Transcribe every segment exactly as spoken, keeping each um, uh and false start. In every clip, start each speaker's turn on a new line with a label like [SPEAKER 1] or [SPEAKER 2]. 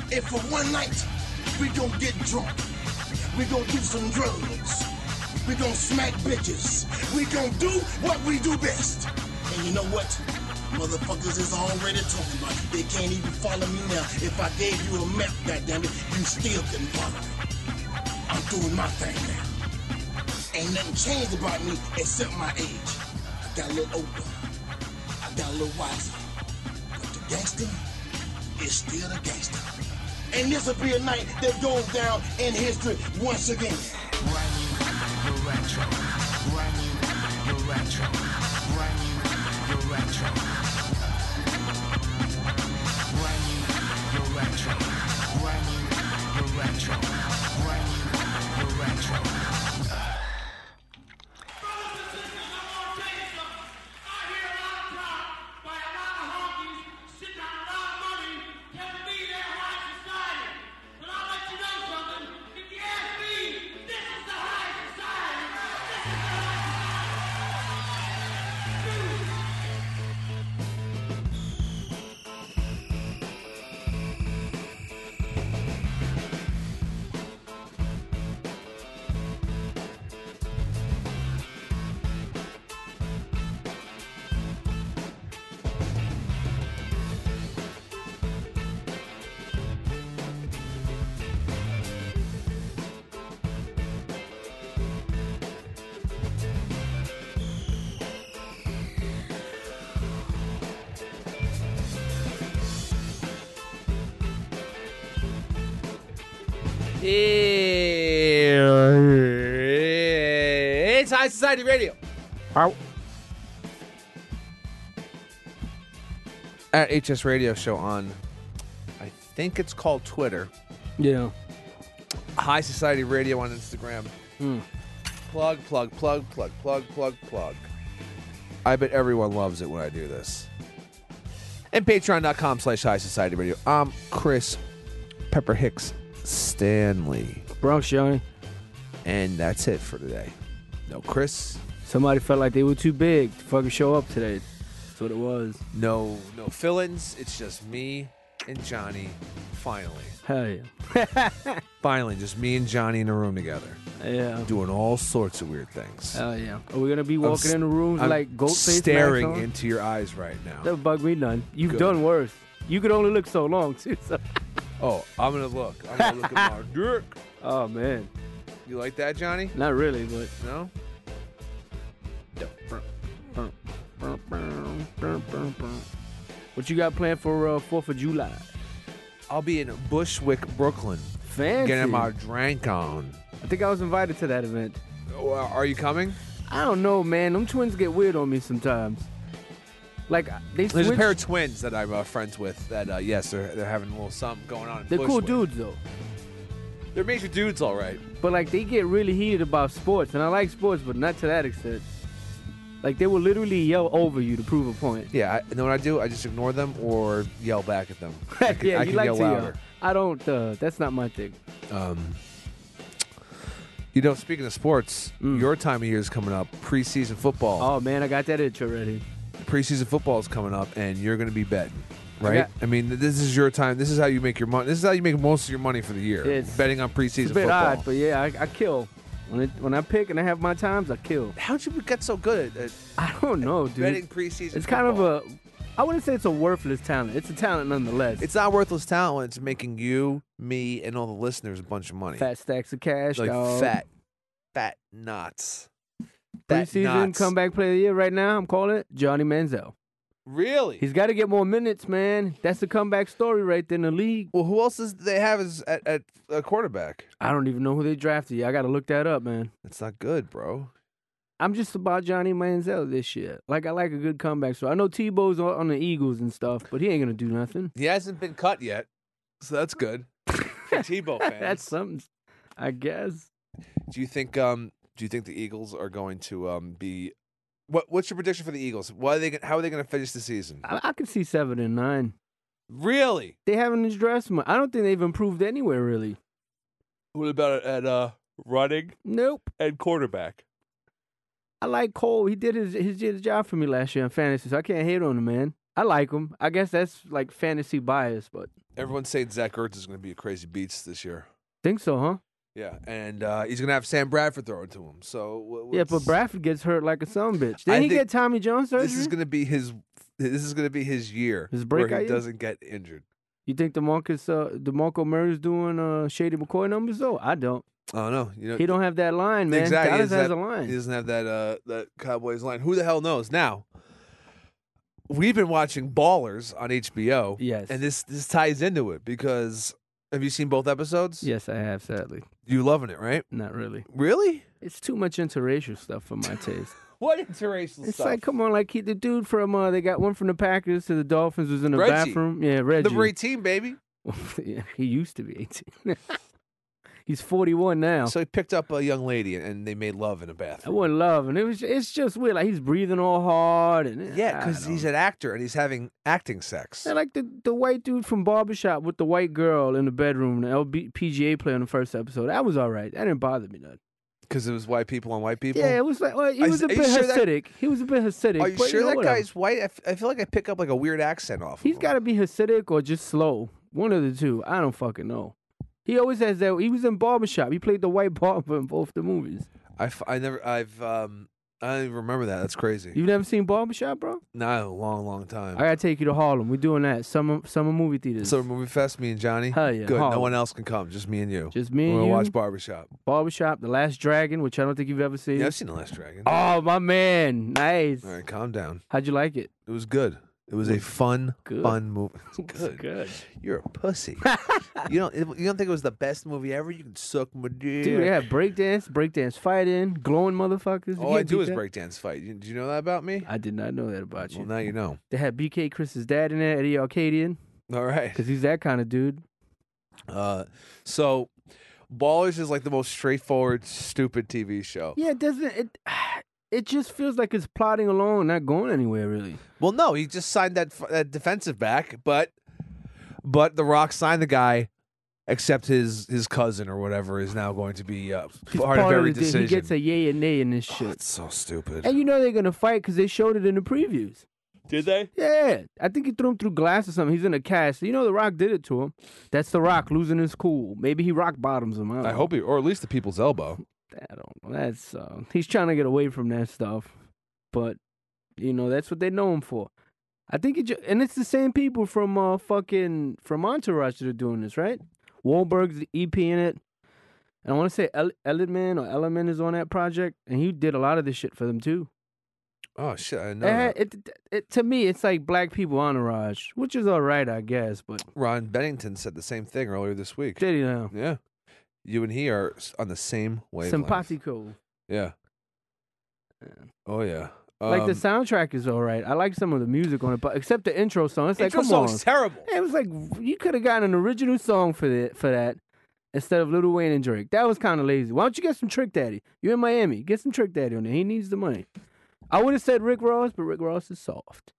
[SPEAKER 1] And for one night, we gon' get drunk. We gon' do some drugs. We gon' smack bitches. We gon' do what we do best. And you know what? Motherfuckers is already talking about it. They can't even follow me now. If I gave you a map, goddammit, you still couldn't follow me. I'm doing my thing now. Ain't nothing changed about me except my age. I got a little older. I got a little wiser. But the gangster is still the gangster. And this'll be a night that goes down in history once again.
[SPEAKER 2] Brand new, you're retro. Brand new, you're retro. Brand new, you're retro. Brand new, you're retro. Brand new, you're retro. Brand new, you're retro.
[SPEAKER 3] It's High Society Radio. Our, at H S Radio Show on, I think it's called Twitter.
[SPEAKER 4] Yeah.
[SPEAKER 3] High Society Radio on Instagram.
[SPEAKER 4] Mm.
[SPEAKER 3] Plug, plug, plug, plug, plug, plug, plug. I bet everyone loves it when I do this. And patreon.com slash High Society Radio. I'm Chris Pepper Hicks Stanley.
[SPEAKER 4] Bronx Johnny.
[SPEAKER 3] And that's it for today. No Chris.
[SPEAKER 4] Somebody felt like they were too big to fucking show up today. That's what it was.
[SPEAKER 3] No, no fill-ins. It's just me and Johnny. Finally.
[SPEAKER 4] Hell yeah.
[SPEAKER 3] Finally, just me and Johnny in a room together.
[SPEAKER 4] Yeah.
[SPEAKER 3] Doing all sorts of weird things.
[SPEAKER 4] Hell yeah. Are we going to be walking
[SPEAKER 3] I'm,
[SPEAKER 4] in the rooms
[SPEAKER 3] I'm
[SPEAKER 4] like goat face
[SPEAKER 3] staring into your eyes right now.
[SPEAKER 4] That would bug me none. You've
[SPEAKER 3] Good.
[SPEAKER 4] done worse. You could only look so long, too. So.
[SPEAKER 3] Oh, I'm going to look. I'm going to look at my dick.
[SPEAKER 4] Oh, man.
[SPEAKER 3] You like that, Johnny?
[SPEAKER 4] Not really, but...
[SPEAKER 3] No?
[SPEAKER 4] What you got planned for uh, fourth of July?
[SPEAKER 3] I'll be in Bushwick, Brooklyn.
[SPEAKER 4] Fancy.
[SPEAKER 3] Getting my drink on.
[SPEAKER 4] I think I was invited to that event.
[SPEAKER 3] Oh, uh, are you coming?
[SPEAKER 4] I don't know, man. Them twins get weird on me sometimes. Like, they switch.
[SPEAKER 3] There's a pair of twins that I'm uh, friends with that, uh, yes, they're, they're having a little something going on in
[SPEAKER 4] They're
[SPEAKER 3] Bushwick.
[SPEAKER 4] cool dudes, though.
[SPEAKER 3] They're major dudes, all right.
[SPEAKER 4] But, like, they get really heated about sports. And I like sports, but not to that extent. Like, they will literally yell over you to prove a point.
[SPEAKER 3] Yeah, I, you know what I do? I just ignore them or yell back at them. I can,
[SPEAKER 4] yeah,
[SPEAKER 3] I
[SPEAKER 4] you
[SPEAKER 3] can
[SPEAKER 4] like
[SPEAKER 3] yell
[SPEAKER 4] to
[SPEAKER 3] louder.
[SPEAKER 4] yell. I don't, uh, that's not my thing.
[SPEAKER 3] Um, you know, speaking of sports,
[SPEAKER 4] Mm.
[SPEAKER 3] your time of year is coming up. Preseason football.
[SPEAKER 4] Oh, man, I got that itch already.
[SPEAKER 3] Preseason football is coming up, and you're going to be betting, right?
[SPEAKER 4] got-
[SPEAKER 3] I mean, this is your time. This is how you make your money. This is how you make most of your money for the year.
[SPEAKER 4] It's-
[SPEAKER 3] betting on preseason
[SPEAKER 4] It's a bit
[SPEAKER 3] football.
[SPEAKER 4] odd, but yeah, I, I kill. When it, when I pick and I have my times, I kill.
[SPEAKER 3] How'd you get so good at, at
[SPEAKER 4] I don't know, dude.
[SPEAKER 3] betting preseason
[SPEAKER 4] It's kind of
[SPEAKER 3] football?
[SPEAKER 4] a, I wouldn't say it's a worthless talent. It's a talent nonetheless.
[SPEAKER 3] It's not worthless talent when it's making you, me, and all the listeners a bunch of money.
[SPEAKER 4] Fat stacks of cash,
[SPEAKER 3] like
[SPEAKER 4] dog.
[SPEAKER 3] fat, fat nuts. Fat
[SPEAKER 4] Preseason
[SPEAKER 3] nuts.
[SPEAKER 4] comeback player of the year right now, I'm calling it Johnny Manziel.
[SPEAKER 3] Really?
[SPEAKER 4] He's got to get more minutes, man. That's the comeback story right there in the league.
[SPEAKER 3] Well, who else does they have as at, at a quarterback?
[SPEAKER 4] I don't even know who they drafted yet. I got to look that up, man.
[SPEAKER 3] That's not good, bro.
[SPEAKER 4] I'm just about Johnny Manziel this year. Like, I like a good comeback story. I know Tebow's on on the Eagles and stuff, but he ain't going to do nothing.
[SPEAKER 3] He hasn't been cut yet, so that's good. For Tebow fans.
[SPEAKER 4] That's something, I guess.
[SPEAKER 3] Do you think um do you think the Eagles are going to um be what what's your prediction for the Eagles? Why are they how are they going to finish the season?
[SPEAKER 4] I, I can see seven and nine.
[SPEAKER 3] Really?
[SPEAKER 4] They haven't addressed much. I don't think they've improved anywhere, really.
[SPEAKER 3] What about at uh running
[SPEAKER 4] Nope.
[SPEAKER 3] and quarterback?
[SPEAKER 4] I like Cole. He did his, his his job for me last year in fantasy, so I can't hate on him, man. I like him. I guess that's like fantasy bias, but
[SPEAKER 3] Everyone's saying Zach Ertz is going to be a crazy beats this year.
[SPEAKER 4] think so, huh?
[SPEAKER 3] Yeah, and uh, he's going to have Sam Bradford throwing to him. So wh-
[SPEAKER 4] Yeah, but
[SPEAKER 3] what's-
[SPEAKER 4] Bradford gets hurt like a son bitch.
[SPEAKER 3] I
[SPEAKER 4] Didn't he
[SPEAKER 3] think
[SPEAKER 4] get Tommy John surgery?
[SPEAKER 3] This is going to be his. This is going to be his year
[SPEAKER 4] His
[SPEAKER 3] where
[SPEAKER 4] breakout
[SPEAKER 3] he
[SPEAKER 4] year?
[SPEAKER 3] doesn't get injured.
[SPEAKER 4] You think the Marcus, uh, the Marco Murray's doing uh, Shady McCoy numbers though? I don't.
[SPEAKER 3] Oh no, you know
[SPEAKER 4] He don't have that line, man.
[SPEAKER 3] exactly. He
[SPEAKER 4] Dallas
[SPEAKER 3] doesn't
[SPEAKER 4] has
[SPEAKER 3] have-
[SPEAKER 4] a line.
[SPEAKER 3] He doesn't have that uh, that Cowboys line. Who the hell knows? Now, we've been watching Ballers on H B O.
[SPEAKER 4] Yes.
[SPEAKER 3] and this this ties into it because have you seen both episodes?
[SPEAKER 4] Yes, I have. Sadly,
[SPEAKER 3] You loving it, right?
[SPEAKER 4] not really.
[SPEAKER 3] Really?
[SPEAKER 4] It's too much interracial stuff for my taste.
[SPEAKER 3] What interracial
[SPEAKER 4] It's
[SPEAKER 3] stuff?
[SPEAKER 4] like, come on, like he, the dude from uh, they got one from the Packers to the Dolphins was in the
[SPEAKER 3] Reggie.
[SPEAKER 4] bathroom. Yeah, Reggie.
[SPEAKER 3] Number eighteen, baby.
[SPEAKER 4] Yeah, he used to be eighteen. He's forty-one now.
[SPEAKER 3] So he picked up a young lady and they made love in a
[SPEAKER 4] I
[SPEAKER 3] bathroom.
[SPEAKER 4] wasn't loving it. Was it's just weird. Like he's breathing all hard and
[SPEAKER 3] Yeah,
[SPEAKER 4] I
[SPEAKER 3] because
[SPEAKER 4] don't
[SPEAKER 3] he's
[SPEAKER 4] know.
[SPEAKER 3] an actor and he's having acting sex.
[SPEAKER 4] And like the, the white dude from Barbershop with the white girl in the bedroom, the L B, P G A player in the first episode. That was all right. That didn't bother me none.
[SPEAKER 3] Because it was white people on white people.
[SPEAKER 4] Yeah, it was like well, he
[SPEAKER 3] Are
[SPEAKER 4] was
[SPEAKER 3] you-
[SPEAKER 4] a
[SPEAKER 3] are you
[SPEAKER 4] bit
[SPEAKER 3] sure that-
[SPEAKER 4] Hasidic. He was a bit Hasidic.
[SPEAKER 3] Are you
[SPEAKER 4] but
[SPEAKER 3] sure
[SPEAKER 4] know,
[SPEAKER 3] that
[SPEAKER 4] whatever.
[SPEAKER 3] guy's white? I, f- I feel like I pick up like a weird accent off.
[SPEAKER 4] He's
[SPEAKER 3] of
[SPEAKER 4] got
[SPEAKER 3] him.
[SPEAKER 4] to be Hasidic or just slow. One of the two. I don't fucking know. He always has that. He was in Barbershop. He played the white barber in both the movies.
[SPEAKER 3] I, f- I never. I've. Um. I don't even remember that. That's crazy.
[SPEAKER 4] You've never seen Barbershop, bro?
[SPEAKER 3] Not a long, long time.
[SPEAKER 4] I gotta take you to Harlem. We're doing that summer summer movie theaters.
[SPEAKER 3] So movie fest, me and Johnny.
[SPEAKER 4] Hell yeah,
[SPEAKER 3] Good. No
[SPEAKER 4] Harlem.
[SPEAKER 3] one else can come. Just me and you.
[SPEAKER 4] Just me
[SPEAKER 3] We're
[SPEAKER 4] and
[SPEAKER 3] gonna
[SPEAKER 4] you.
[SPEAKER 3] watch Barbershop.
[SPEAKER 4] Barbershop, The Last Dragon, which I don't think you've ever seen.
[SPEAKER 3] Yeah, I've seen The Last Dragon.
[SPEAKER 4] Oh my man, nice.
[SPEAKER 3] All right, calm down.
[SPEAKER 4] How'd you like it?
[SPEAKER 3] It was good. It was a fun,
[SPEAKER 4] Good.
[SPEAKER 3] fun movie. It's good.
[SPEAKER 4] Good.
[SPEAKER 3] You're a pussy. you don't. You don't think it was the best movie ever? You can suck my dick.
[SPEAKER 4] Dude, they had breakdance, breakdance fighting, glowing motherfuckers. You
[SPEAKER 3] All I
[SPEAKER 4] can't
[SPEAKER 3] do
[SPEAKER 4] beat
[SPEAKER 3] is
[SPEAKER 4] that.
[SPEAKER 3] breakdance fight. You, do you know that about me?
[SPEAKER 4] I did not know that about you.
[SPEAKER 3] Well, now you know.
[SPEAKER 4] They had B K Chris's dad in there, Eddie Arcadian,
[SPEAKER 3] All right.
[SPEAKER 4] because he's that kind of dude.
[SPEAKER 3] Uh, so, Ballers is like the most straightforward, stupid T V show.
[SPEAKER 4] Yeah, it doesn't it? It just feels like it's plodding along, not going anywhere really.
[SPEAKER 3] Well, no, he just signed that f- that defensive back, but but The Rock signed the guy, except his his cousin or whatever is now going to be uh,
[SPEAKER 4] He's
[SPEAKER 3] part, of every
[SPEAKER 4] the-
[SPEAKER 3] decision.
[SPEAKER 4] He gets a yay and nay in this
[SPEAKER 3] Oh,
[SPEAKER 4] shit.
[SPEAKER 3] it's so stupid.
[SPEAKER 4] And you know they're gonna fight because they showed it in the previews.
[SPEAKER 3] Did they?
[SPEAKER 4] Yeah, I think he threw him through glass or something. He's in a cast. You know, The Rock did it to him. That's The Rock losing his cool. Maybe he rock bottoms him. I, don't
[SPEAKER 3] I
[SPEAKER 4] know.
[SPEAKER 3] hope he, or at least the people's elbow.
[SPEAKER 4] I don't know. That's uh, he's trying to get away from that stuff, but you know that's what they know him for. I think it, ju- and it's the same people from uh fucking from Entourage that are doing this, right? Wahlberg's the E P in it, and I want to say El- Ellerman or Ellerman is on that project, and he did a lot of this shit for them too.
[SPEAKER 3] Oh shit! I know.
[SPEAKER 4] It,
[SPEAKER 3] that.
[SPEAKER 4] it, it, it to me, it's like black people Entourage, which is all right, I guess. But
[SPEAKER 3] Ron Bennington said the same thing earlier this week.
[SPEAKER 4] did he now?
[SPEAKER 3] Yeah, you and he are s- on the same wavelength.
[SPEAKER 4] Simpatico.
[SPEAKER 3] Yeah. Oh yeah.
[SPEAKER 4] Like the
[SPEAKER 3] Um,
[SPEAKER 4] soundtrack is all right. I like some of the music on it, but except the intro song, it's like
[SPEAKER 3] intro
[SPEAKER 4] come on.
[SPEAKER 3] song's terrible.
[SPEAKER 4] It was like you could have gotten an original song for that for that instead of Lil Wayne and Drake. That was kind of lazy. Why don't you get some Trick Daddy? You're in Miami. Get some Trick Daddy on there. He needs the money. I would have said Rick Ross, but Rick Ross is soft.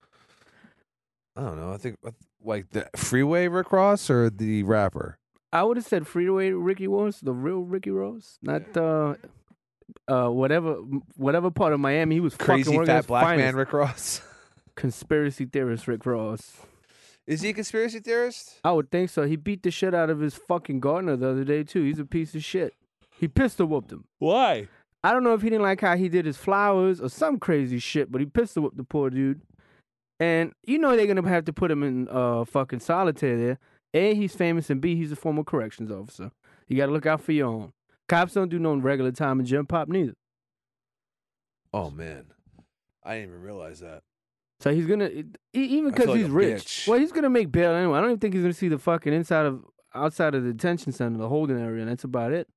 [SPEAKER 3] I don't know. I think uh, like the Freeway Rick Ross or the rapper.
[SPEAKER 4] I would have said Freeway Ricky Ross, the real Ricky Ross, not uh, uh, whatever whatever part of Miami he was
[SPEAKER 3] Crazy
[SPEAKER 4] fucking one of
[SPEAKER 3] fat
[SPEAKER 4] his
[SPEAKER 3] black
[SPEAKER 4] finest.
[SPEAKER 3] man Rick Ross.
[SPEAKER 4] Conspiracy theorist Rick Ross.
[SPEAKER 3] Is he a conspiracy theorist?
[SPEAKER 4] I would think so. He beat the shit out of his fucking gardener the other day too. He's a piece of shit. He pistol whooped him.
[SPEAKER 3] Why?
[SPEAKER 4] I don't know if he didn't like how he did his flowers or some crazy shit, but he pistol whipped the poor dude. And you know they're gonna have to put him in uh fucking solitaire there. A, he's famous, and B, he's a former corrections officer. You gotta look out for your own. Cops don't do no regular time in gym pop neither.
[SPEAKER 3] Oh man, I didn't even realize that.
[SPEAKER 4] So he's gonna e- even
[SPEAKER 3] I
[SPEAKER 4] because
[SPEAKER 3] feel like
[SPEAKER 4] he's
[SPEAKER 3] a
[SPEAKER 4] rich.
[SPEAKER 3] bitch.
[SPEAKER 4] Well, he's gonna make bail anyway. I don't even think he's gonna see the fucking inside of outside of the detention center, the holding area, and that's about it.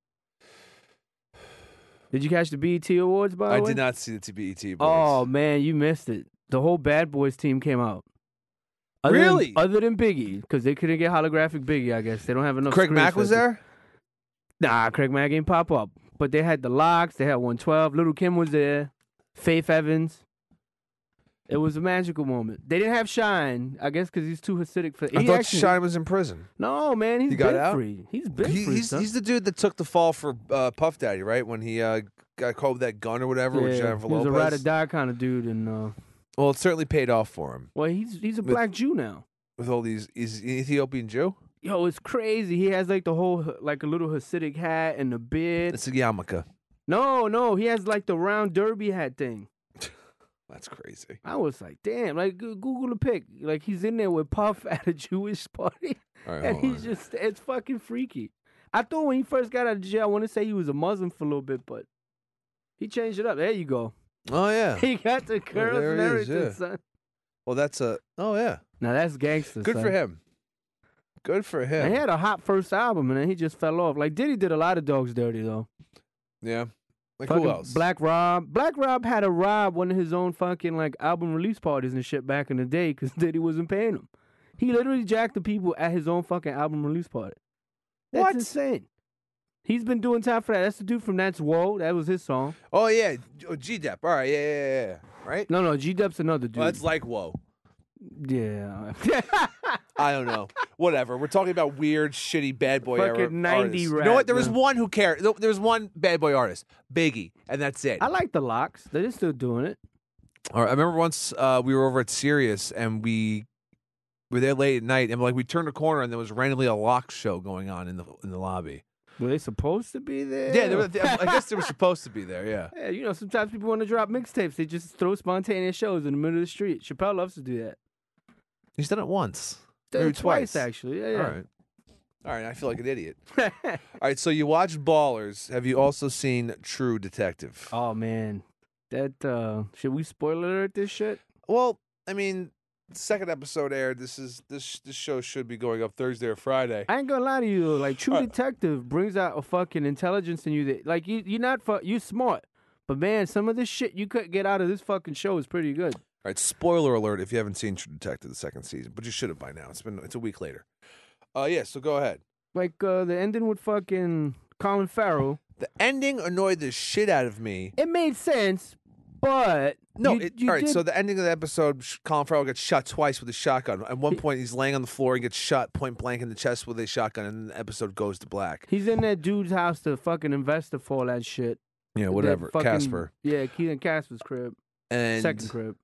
[SPEAKER 4] Did you catch the B E T awards by the
[SPEAKER 3] I
[SPEAKER 4] way?
[SPEAKER 3] did not see the T B E T.
[SPEAKER 4] Oh
[SPEAKER 3] boards.
[SPEAKER 4] man, you missed it. The whole Bad Boys team came out. Other
[SPEAKER 3] Really?
[SPEAKER 4] Than, other than Biggie, because they couldn't get holographic Biggie. I guess they don't have enough.
[SPEAKER 3] Craig
[SPEAKER 4] screens
[SPEAKER 3] Mack
[SPEAKER 4] for
[SPEAKER 3] was
[SPEAKER 4] it to-
[SPEAKER 3] there.
[SPEAKER 4] Nah, Craig Mack ain't pop up. But they had the Locks. They had one twelve. Little Kim was there. Faith Evans. It was a magical moment. They didn't have Shine, I guess, because he's too Hasidic for.
[SPEAKER 3] I
[SPEAKER 4] he
[SPEAKER 3] thought
[SPEAKER 4] actually-
[SPEAKER 3] Shine was in prison.
[SPEAKER 4] No, man, he's
[SPEAKER 3] He got
[SPEAKER 4] been
[SPEAKER 3] out?
[SPEAKER 4] free. He's been
[SPEAKER 3] He,
[SPEAKER 4] free.
[SPEAKER 3] he's
[SPEAKER 4] son.
[SPEAKER 3] he's the dude that took the fall for uh, Puff Daddy, right? When he uh, got caught with that gun or whatever with
[SPEAKER 4] Yeah,
[SPEAKER 3] Jennifer
[SPEAKER 4] he was
[SPEAKER 3] Lopez.
[SPEAKER 4] a ride or die kind of dude, and uh,
[SPEAKER 3] Well, it certainly paid off for him
[SPEAKER 4] Well, he's he's a
[SPEAKER 3] With-
[SPEAKER 4] black Jew now.
[SPEAKER 3] with all these. He's an Ethiopian Jew.
[SPEAKER 4] Yo, it's crazy. He has like the whole like a little Hasidic hat and the beard.
[SPEAKER 3] It's a yarmulke.
[SPEAKER 4] No, no, he has like the round derby hat thing.
[SPEAKER 3] That's crazy.
[SPEAKER 4] I was like, damn, like Go- Google the pic. Like he's in there with Puff at a Jewish party.
[SPEAKER 3] All right,
[SPEAKER 4] And
[SPEAKER 3] hold
[SPEAKER 4] he's
[SPEAKER 3] on.
[SPEAKER 4] just, it's fucking freaky. I thought when he first got out of jail, I want to say he was a Muslim for a little bit, but he changed it up. There you go.
[SPEAKER 3] Oh yeah.
[SPEAKER 4] He got the curls
[SPEAKER 3] there
[SPEAKER 4] and
[SPEAKER 3] it is,
[SPEAKER 4] everything,
[SPEAKER 3] yeah.
[SPEAKER 4] son.
[SPEAKER 3] Well, that's a. Oh yeah.
[SPEAKER 4] Now that's gangster.
[SPEAKER 3] Good
[SPEAKER 4] son.
[SPEAKER 3] for him. Good for
[SPEAKER 4] And
[SPEAKER 3] him.
[SPEAKER 4] he had a hot first album, and then he just fell off. Like Diddy did a lot of dogs dirty though.
[SPEAKER 3] Yeah. Like
[SPEAKER 4] Fucking
[SPEAKER 3] who else?
[SPEAKER 4] Black Rob. Black Rob had to rob one of his own fucking like album release parties and shit back in the day because Diddy wasn't paying him. He literally jacked the people at his own fucking album release party. That's
[SPEAKER 3] What?
[SPEAKER 4] insane. He's been doing time for that. That's the dude from That's Whoa. That was his song.
[SPEAKER 3] Oh yeah. Oh, G-Dep. All right. Yeah, yeah, yeah, yeah. Right.
[SPEAKER 4] No, no, G Dep's another dude.
[SPEAKER 3] Well, that's like whoa.
[SPEAKER 4] yeah.
[SPEAKER 3] I don't know. Whatever. We're talking about weird, shitty bad boy
[SPEAKER 4] Fucking
[SPEAKER 3] era
[SPEAKER 4] ninety
[SPEAKER 3] artists.
[SPEAKER 4] rap,
[SPEAKER 3] You know what? There was
[SPEAKER 4] man.
[SPEAKER 3] one who cared. There was one bad boy artist, Biggie, and that's it.
[SPEAKER 4] I like the Locks. They're still doing it.
[SPEAKER 3] All right, I remember once uh, we were over at Sirius and we were there late at night, and like we turned a corner and there was randomly a lock show going on in the in the lobby.
[SPEAKER 4] Were they supposed to be there?
[SPEAKER 3] Yeah, they were, I guess they were supposed to be there. Yeah.
[SPEAKER 4] Yeah, you know, sometimes people want to drop mixtapes. They just throw spontaneous shows in the middle of the street. Chappelle loves to do that.
[SPEAKER 3] He's done it once.
[SPEAKER 4] Did
[SPEAKER 3] Maybe
[SPEAKER 4] it twice,
[SPEAKER 3] twice.
[SPEAKER 4] actually. Yeah,
[SPEAKER 3] All
[SPEAKER 4] yeah.
[SPEAKER 3] right. All right, I feel like an idiot. All right, so you watched Ballers. Have you also seen True Detective?
[SPEAKER 4] Oh man, that uh should we spoil alert this shit?
[SPEAKER 3] Well, I mean, second episode aired. This is this this show should be going up Thursday or Friday.
[SPEAKER 4] I ain't gonna lie to you though. Like True
[SPEAKER 3] All right.
[SPEAKER 4] Detective brings out a fucking intelligence in you that like you you're not fu- you smart, but man, some of this shit you could get out of this fucking show is pretty good.
[SPEAKER 3] All right, spoiler alert if you haven't seen True Detective the second season, but you should have by now. It's been it's a week later. Uh yeah, so go ahead.
[SPEAKER 4] Like uh the ending with fucking Colin Farrell,
[SPEAKER 3] The ending annoyed the shit out of me.
[SPEAKER 4] it made sense, but
[SPEAKER 3] No,
[SPEAKER 4] you,
[SPEAKER 3] it,
[SPEAKER 4] you
[SPEAKER 3] all right.
[SPEAKER 4] did-
[SPEAKER 3] So the ending of the episode, sh- Colin Farrell gets shot twice with a shotgun. At one point, he's laying on the floor and gets shot point blank in the chest with a shotgun, and the episode goes to black.
[SPEAKER 4] he's in that dude's house to fucking investor for all that shit.
[SPEAKER 3] Yeah,
[SPEAKER 4] That
[SPEAKER 3] whatever.
[SPEAKER 4] fucking-
[SPEAKER 3] Casper
[SPEAKER 4] Yeah, Keelan Casper's crib,
[SPEAKER 3] and
[SPEAKER 4] second crib.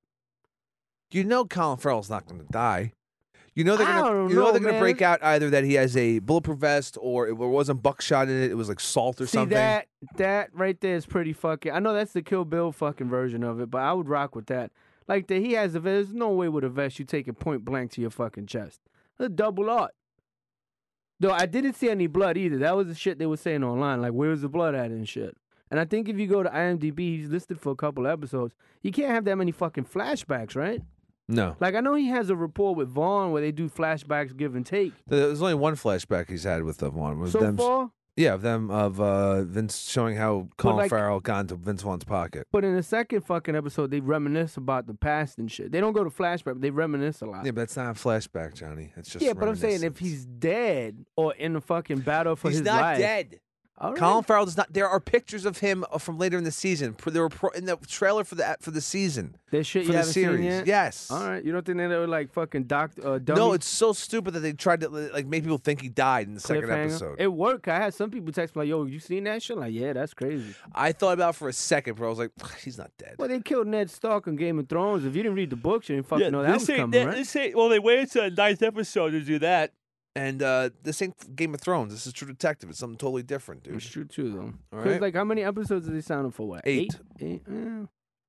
[SPEAKER 3] you know Colin Farrell's not going to die. You know they're
[SPEAKER 4] I
[SPEAKER 3] gonna
[SPEAKER 4] don't
[SPEAKER 3] you know,
[SPEAKER 4] know,
[SPEAKER 3] they're gonna
[SPEAKER 4] man.
[SPEAKER 3] break out either that he has a bulletproof vest or it wasn't buckshot in it. It was like salt or
[SPEAKER 4] See
[SPEAKER 3] something.
[SPEAKER 4] that that right there is pretty fucking. I know that's the Kill Bill fucking version of it, but I would rock with that. Like that he has a vest. There's no way with a vest you take it point blank to your fucking chest. A double art. Though I didn't see any blood either. That was the shit they were saying online. Like where's the blood at and shit. And I think if you go to IMDb, he's listed for a couple episodes. You can't have that many fucking flashbacks, right?
[SPEAKER 3] No,
[SPEAKER 4] Like I know he has a rapport with Vaughn where they do flashbacks, give and take.
[SPEAKER 3] there's only one flashback he's had with them. One was
[SPEAKER 4] So
[SPEAKER 3] them.
[SPEAKER 4] far.
[SPEAKER 3] Yeah, of them of uh, Vince showing how Colin
[SPEAKER 4] like-
[SPEAKER 3] Farrell got into Vince Vaughn's pocket.
[SPEAKER 4] But in the second fucking episode, they reminisce about the past and shit. They don't go to flashback, but they reminisce a lot.
[SPEAKER 3] Yeah, but that's not a flashback, Johnny. It's just
[SPEAKER 4] Yeah, but I'm saying if
[SPEAKER 3] reminiscence.
[SPEAKER 4] he's dead or in a fucking battle for
[SPEAKER 3] he's
[SPEAKER 4] his
[SPEAKER 3] not
[SPEAKER 4] life.
[SPEAKER 3] dead.
[SPEAKER 4] All right.
[SPEAKER 3] Colin Farrell does not. There are pictures of him uh, from later in the season. Pr- There were pro- in the trailer for the for the season
[SPEAKER 4] There's shit
[SPEAKER 3] for
[SPEAKER 4] you
[SPEAKER 3] the
[SPEAKER 4] haven't
[SPEAKER 3] series.
[SPEAKER 4] seen yet?
[SPEAKER 3] Yes.
[SPEAKER 4] All right. You don't think they were like fucking doc uh, dummy
[SPEAKER 3] No, it's so stupid that they tried to like make people think he died in the second
[SPEAKER 4] cliffhanger?
[SPEAKER 3] episode.
[SPEAKER 4] It worked. I had some people text me like, "Yo, you seen that shit?" Like, yeah, that's crazy.
[SPEAKER 3] I thought about it for a second, bro. I was like, he's not dead.
[SPEAKER 4] Well, they killed Ned Stark on Game of Thrones. If you didn't read the books, you didn't fucking know that was coming, right?
[SPEAKER 3] well, they waited to the ninth episode to do that. And uh, this ain't Game of Thrones. This is True Detective. It's something totally different, dude.
[SPEAKER 4] It's true too, though.
[SPEAKER 3] All
[SPEAKER 4] 'Cause,
[SPEAKER 3] right.
[SPEAKER 4] like, how many episodes did they sign up for? What?
[SPEAKER 3] Eight.
[SPEAKER 4] Eight. Eight? Eh.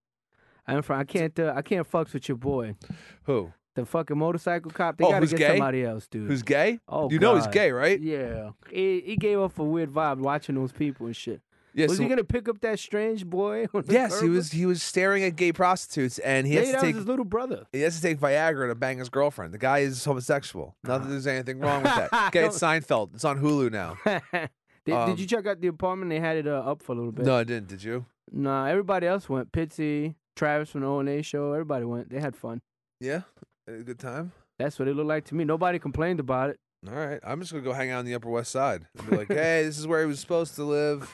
[SPEAKER 4] I'm from. I can't. Uh, I can't fucks with your boy.
[SPEAKER 3] Who?
[SPEAKER 4] The fucking motorcycle cop. They
[SPEAKER 3] Oh,
[SPEAKER 4] gotta
[SPEAKER 3] who's
[SPEAKER 4] get
[SPEAKER 3] gay?
[SPEAKER 4] somebody else, dude.
[SPEAKER 3] Who's gay?
[SPEAKER 4] Oh,
[SPEAKER 3] you know he's
[SPEAKER 4] God.
[SPEAKER 3] gay, right?
[SPEAKER 4] Yeah, he, he gave off a weird vibe watching those people and shit.
[SPEAKER 3] Yeah,
[SPEAKER 4] was
[SPEAKER 3] so-
[SPEAKER 4] he gonna pick up that strange boy? On the
[SPEAKER 3] Yes, he
[SPEAKER 4] curb?
[SPEAKER 3] was. He was staring at gay prostitutes, and he
[SPEAKER 4] Maybe
[SPEAKER 3] has
[SPEAKER 4] that
[SPEAKER 3] to take.
[SPEAKER 4] was his little brother.
[SPEAKER 3] He has to take Viagra to bang his girlfriend. The guy is homosexual. Not that there's anything wrong with that. Okay, it's Seinfeld. It's on Hulu now.
[SPEAKER 4] did,
[SPEAKER 3] Um,
[SPEAKER 4] did you check out the apartment? They had it uh, up for a little bit.
[SPEAKER 3] No, I didn't. Did you?
[SPEAKER 4] Nah, everybody else went. Pitsy, Travis from the O and A show. Everybody went. They had fun.
[SPEAKER 3] Yeah, had a good time.
[SPEAKER 4] That's what it looked like to me. Nobody complained about it.
[SPEAKER 3] All right, I'm just gonna go hang out on the Upper West Side and be like, "Hey, this is where he was supposed to live."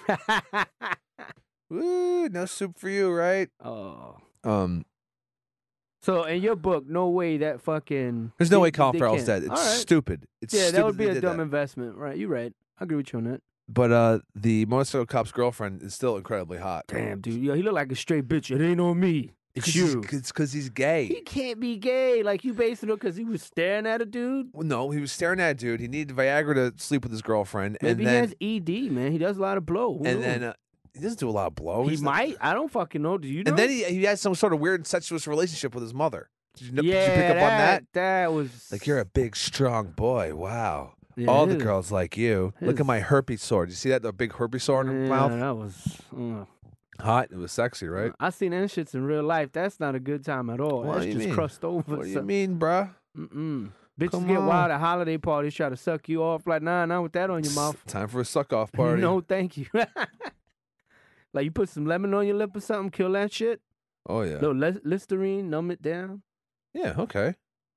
[SPEAKER 3] Woo, no soup for you, right?
[SPEAKER 4] Oh.
[SPEAKER 3] Um,
[SPEAKER 4] So in your book, no way that fucking.
[SPEAKER 3] there's no
[SPEAKER 4] they-
[SPEAKER 3] way Colin
[SPEAKER 4] they
[SPEAKER 3] Farrell's
[SPEAKER 4] can't.
[SPEAKER 3] dead. It's
[SPEAKER 4] All right.
[SPEAKER 3] stupid. It's
[SPEAKER 4] Yeah,
[SPEAKER 3] stupid
[SPEAKER 4] that would be
[SPEAKER 3] they
[SPEAKER 4] a
[SPEAKER 3] did
[SPEAKER 4] dumb
[SPEAKER 3] that.
[SPEAKER 4] investment, right? You're right. I agree with you on that.
[SPEAKER 3] But uh, the motorcycle cop's girlfriend is still incredibly hot.
[SPEAKER 4] Damn, dude, yo, he look like a straight bitch. It ain't on me. It's you.
[SPEAKER 3] It's because he's gay.
[SPEAKER 4] He can't be gay. Like, you basing it because he was staring at a dude?
[SPEAKER 3] Well, no, he was staring at a dude. He needed Viagra to sleep with his girlfriend.
[SPEAKER 4] Maybe
[SPEAKER 3] and
[SPEAKER 4] he
[SPEAKER 3] then,
[SPEAKER 4] has E D, man. He does a lot of blow. Who
[SPEAKER 3] And
[SPEAKER 4] knows?
[SPEAKER 3] then uh, he doesn't do a lot of blow.
[SPEAKER 4] he
[SPEAKER 3] He's not-
[SPEAKER 4] might. I don't fucking know. Do you know?
[SPEAKER 3] And then he, he had some sort of weird incestuous relationship with his mother. Did you, know,
[SPEAKER 4] yeah,
[SPEAKER 3] did you pick up on that?
[SPEAKER 4] That was
[SPEAKER 3] Like, you're a big, strong boy. Wow.
[SPEAKER 4] Yeah,
[SPEAKER 3] All the
[SPEAKER 4] his-
[SPEAKER 3] girls like you. Look
[SPEAKER 4] his-
[SPEAKER 3] at my herpes sword. You see that? The big herpes sword in her
[SPEAKER 4] yeah,
[SPEAKER 3] mouth?
[SPEAKER 4] that was. Uh,
[SPEAKER 3] Hot. It was sexy, right?
[SPEAKER 4] I seen them shits in real life. That's not a good time at all.
[SPEAKER 3] What
[SPEAKER 4] That's
[SPEAKER 3] do you
[SPEAKER 4] just
[SPEAKER 3] mean?
[SPEAKER 4] crushed over.
[SPEAKER 3] What do you
[SPEAKER 4] so-
[SPEAKER 3] mean, bruh?
[SPEAKER 4] Mm-mm. Bitches
[SPEAKER 3] Come
[SPEAKER 4] get
[SPEAKER 3] on.
[SPEAKER 4] wild at holiday parties, try to suck you off. Like, nah, not with that on your mouth.
[SPEAKER 3] Time for a suck-off party.
[SPEAKER 4] No, thank you. Like, you put some lemon on your lip or something, kill that shit.
[SPEAKER 3] Oh, yeah.
[SPEAKER 4] Little Lis- Listerine, numb it down.
[SPEAKER 3] Yeah, okay.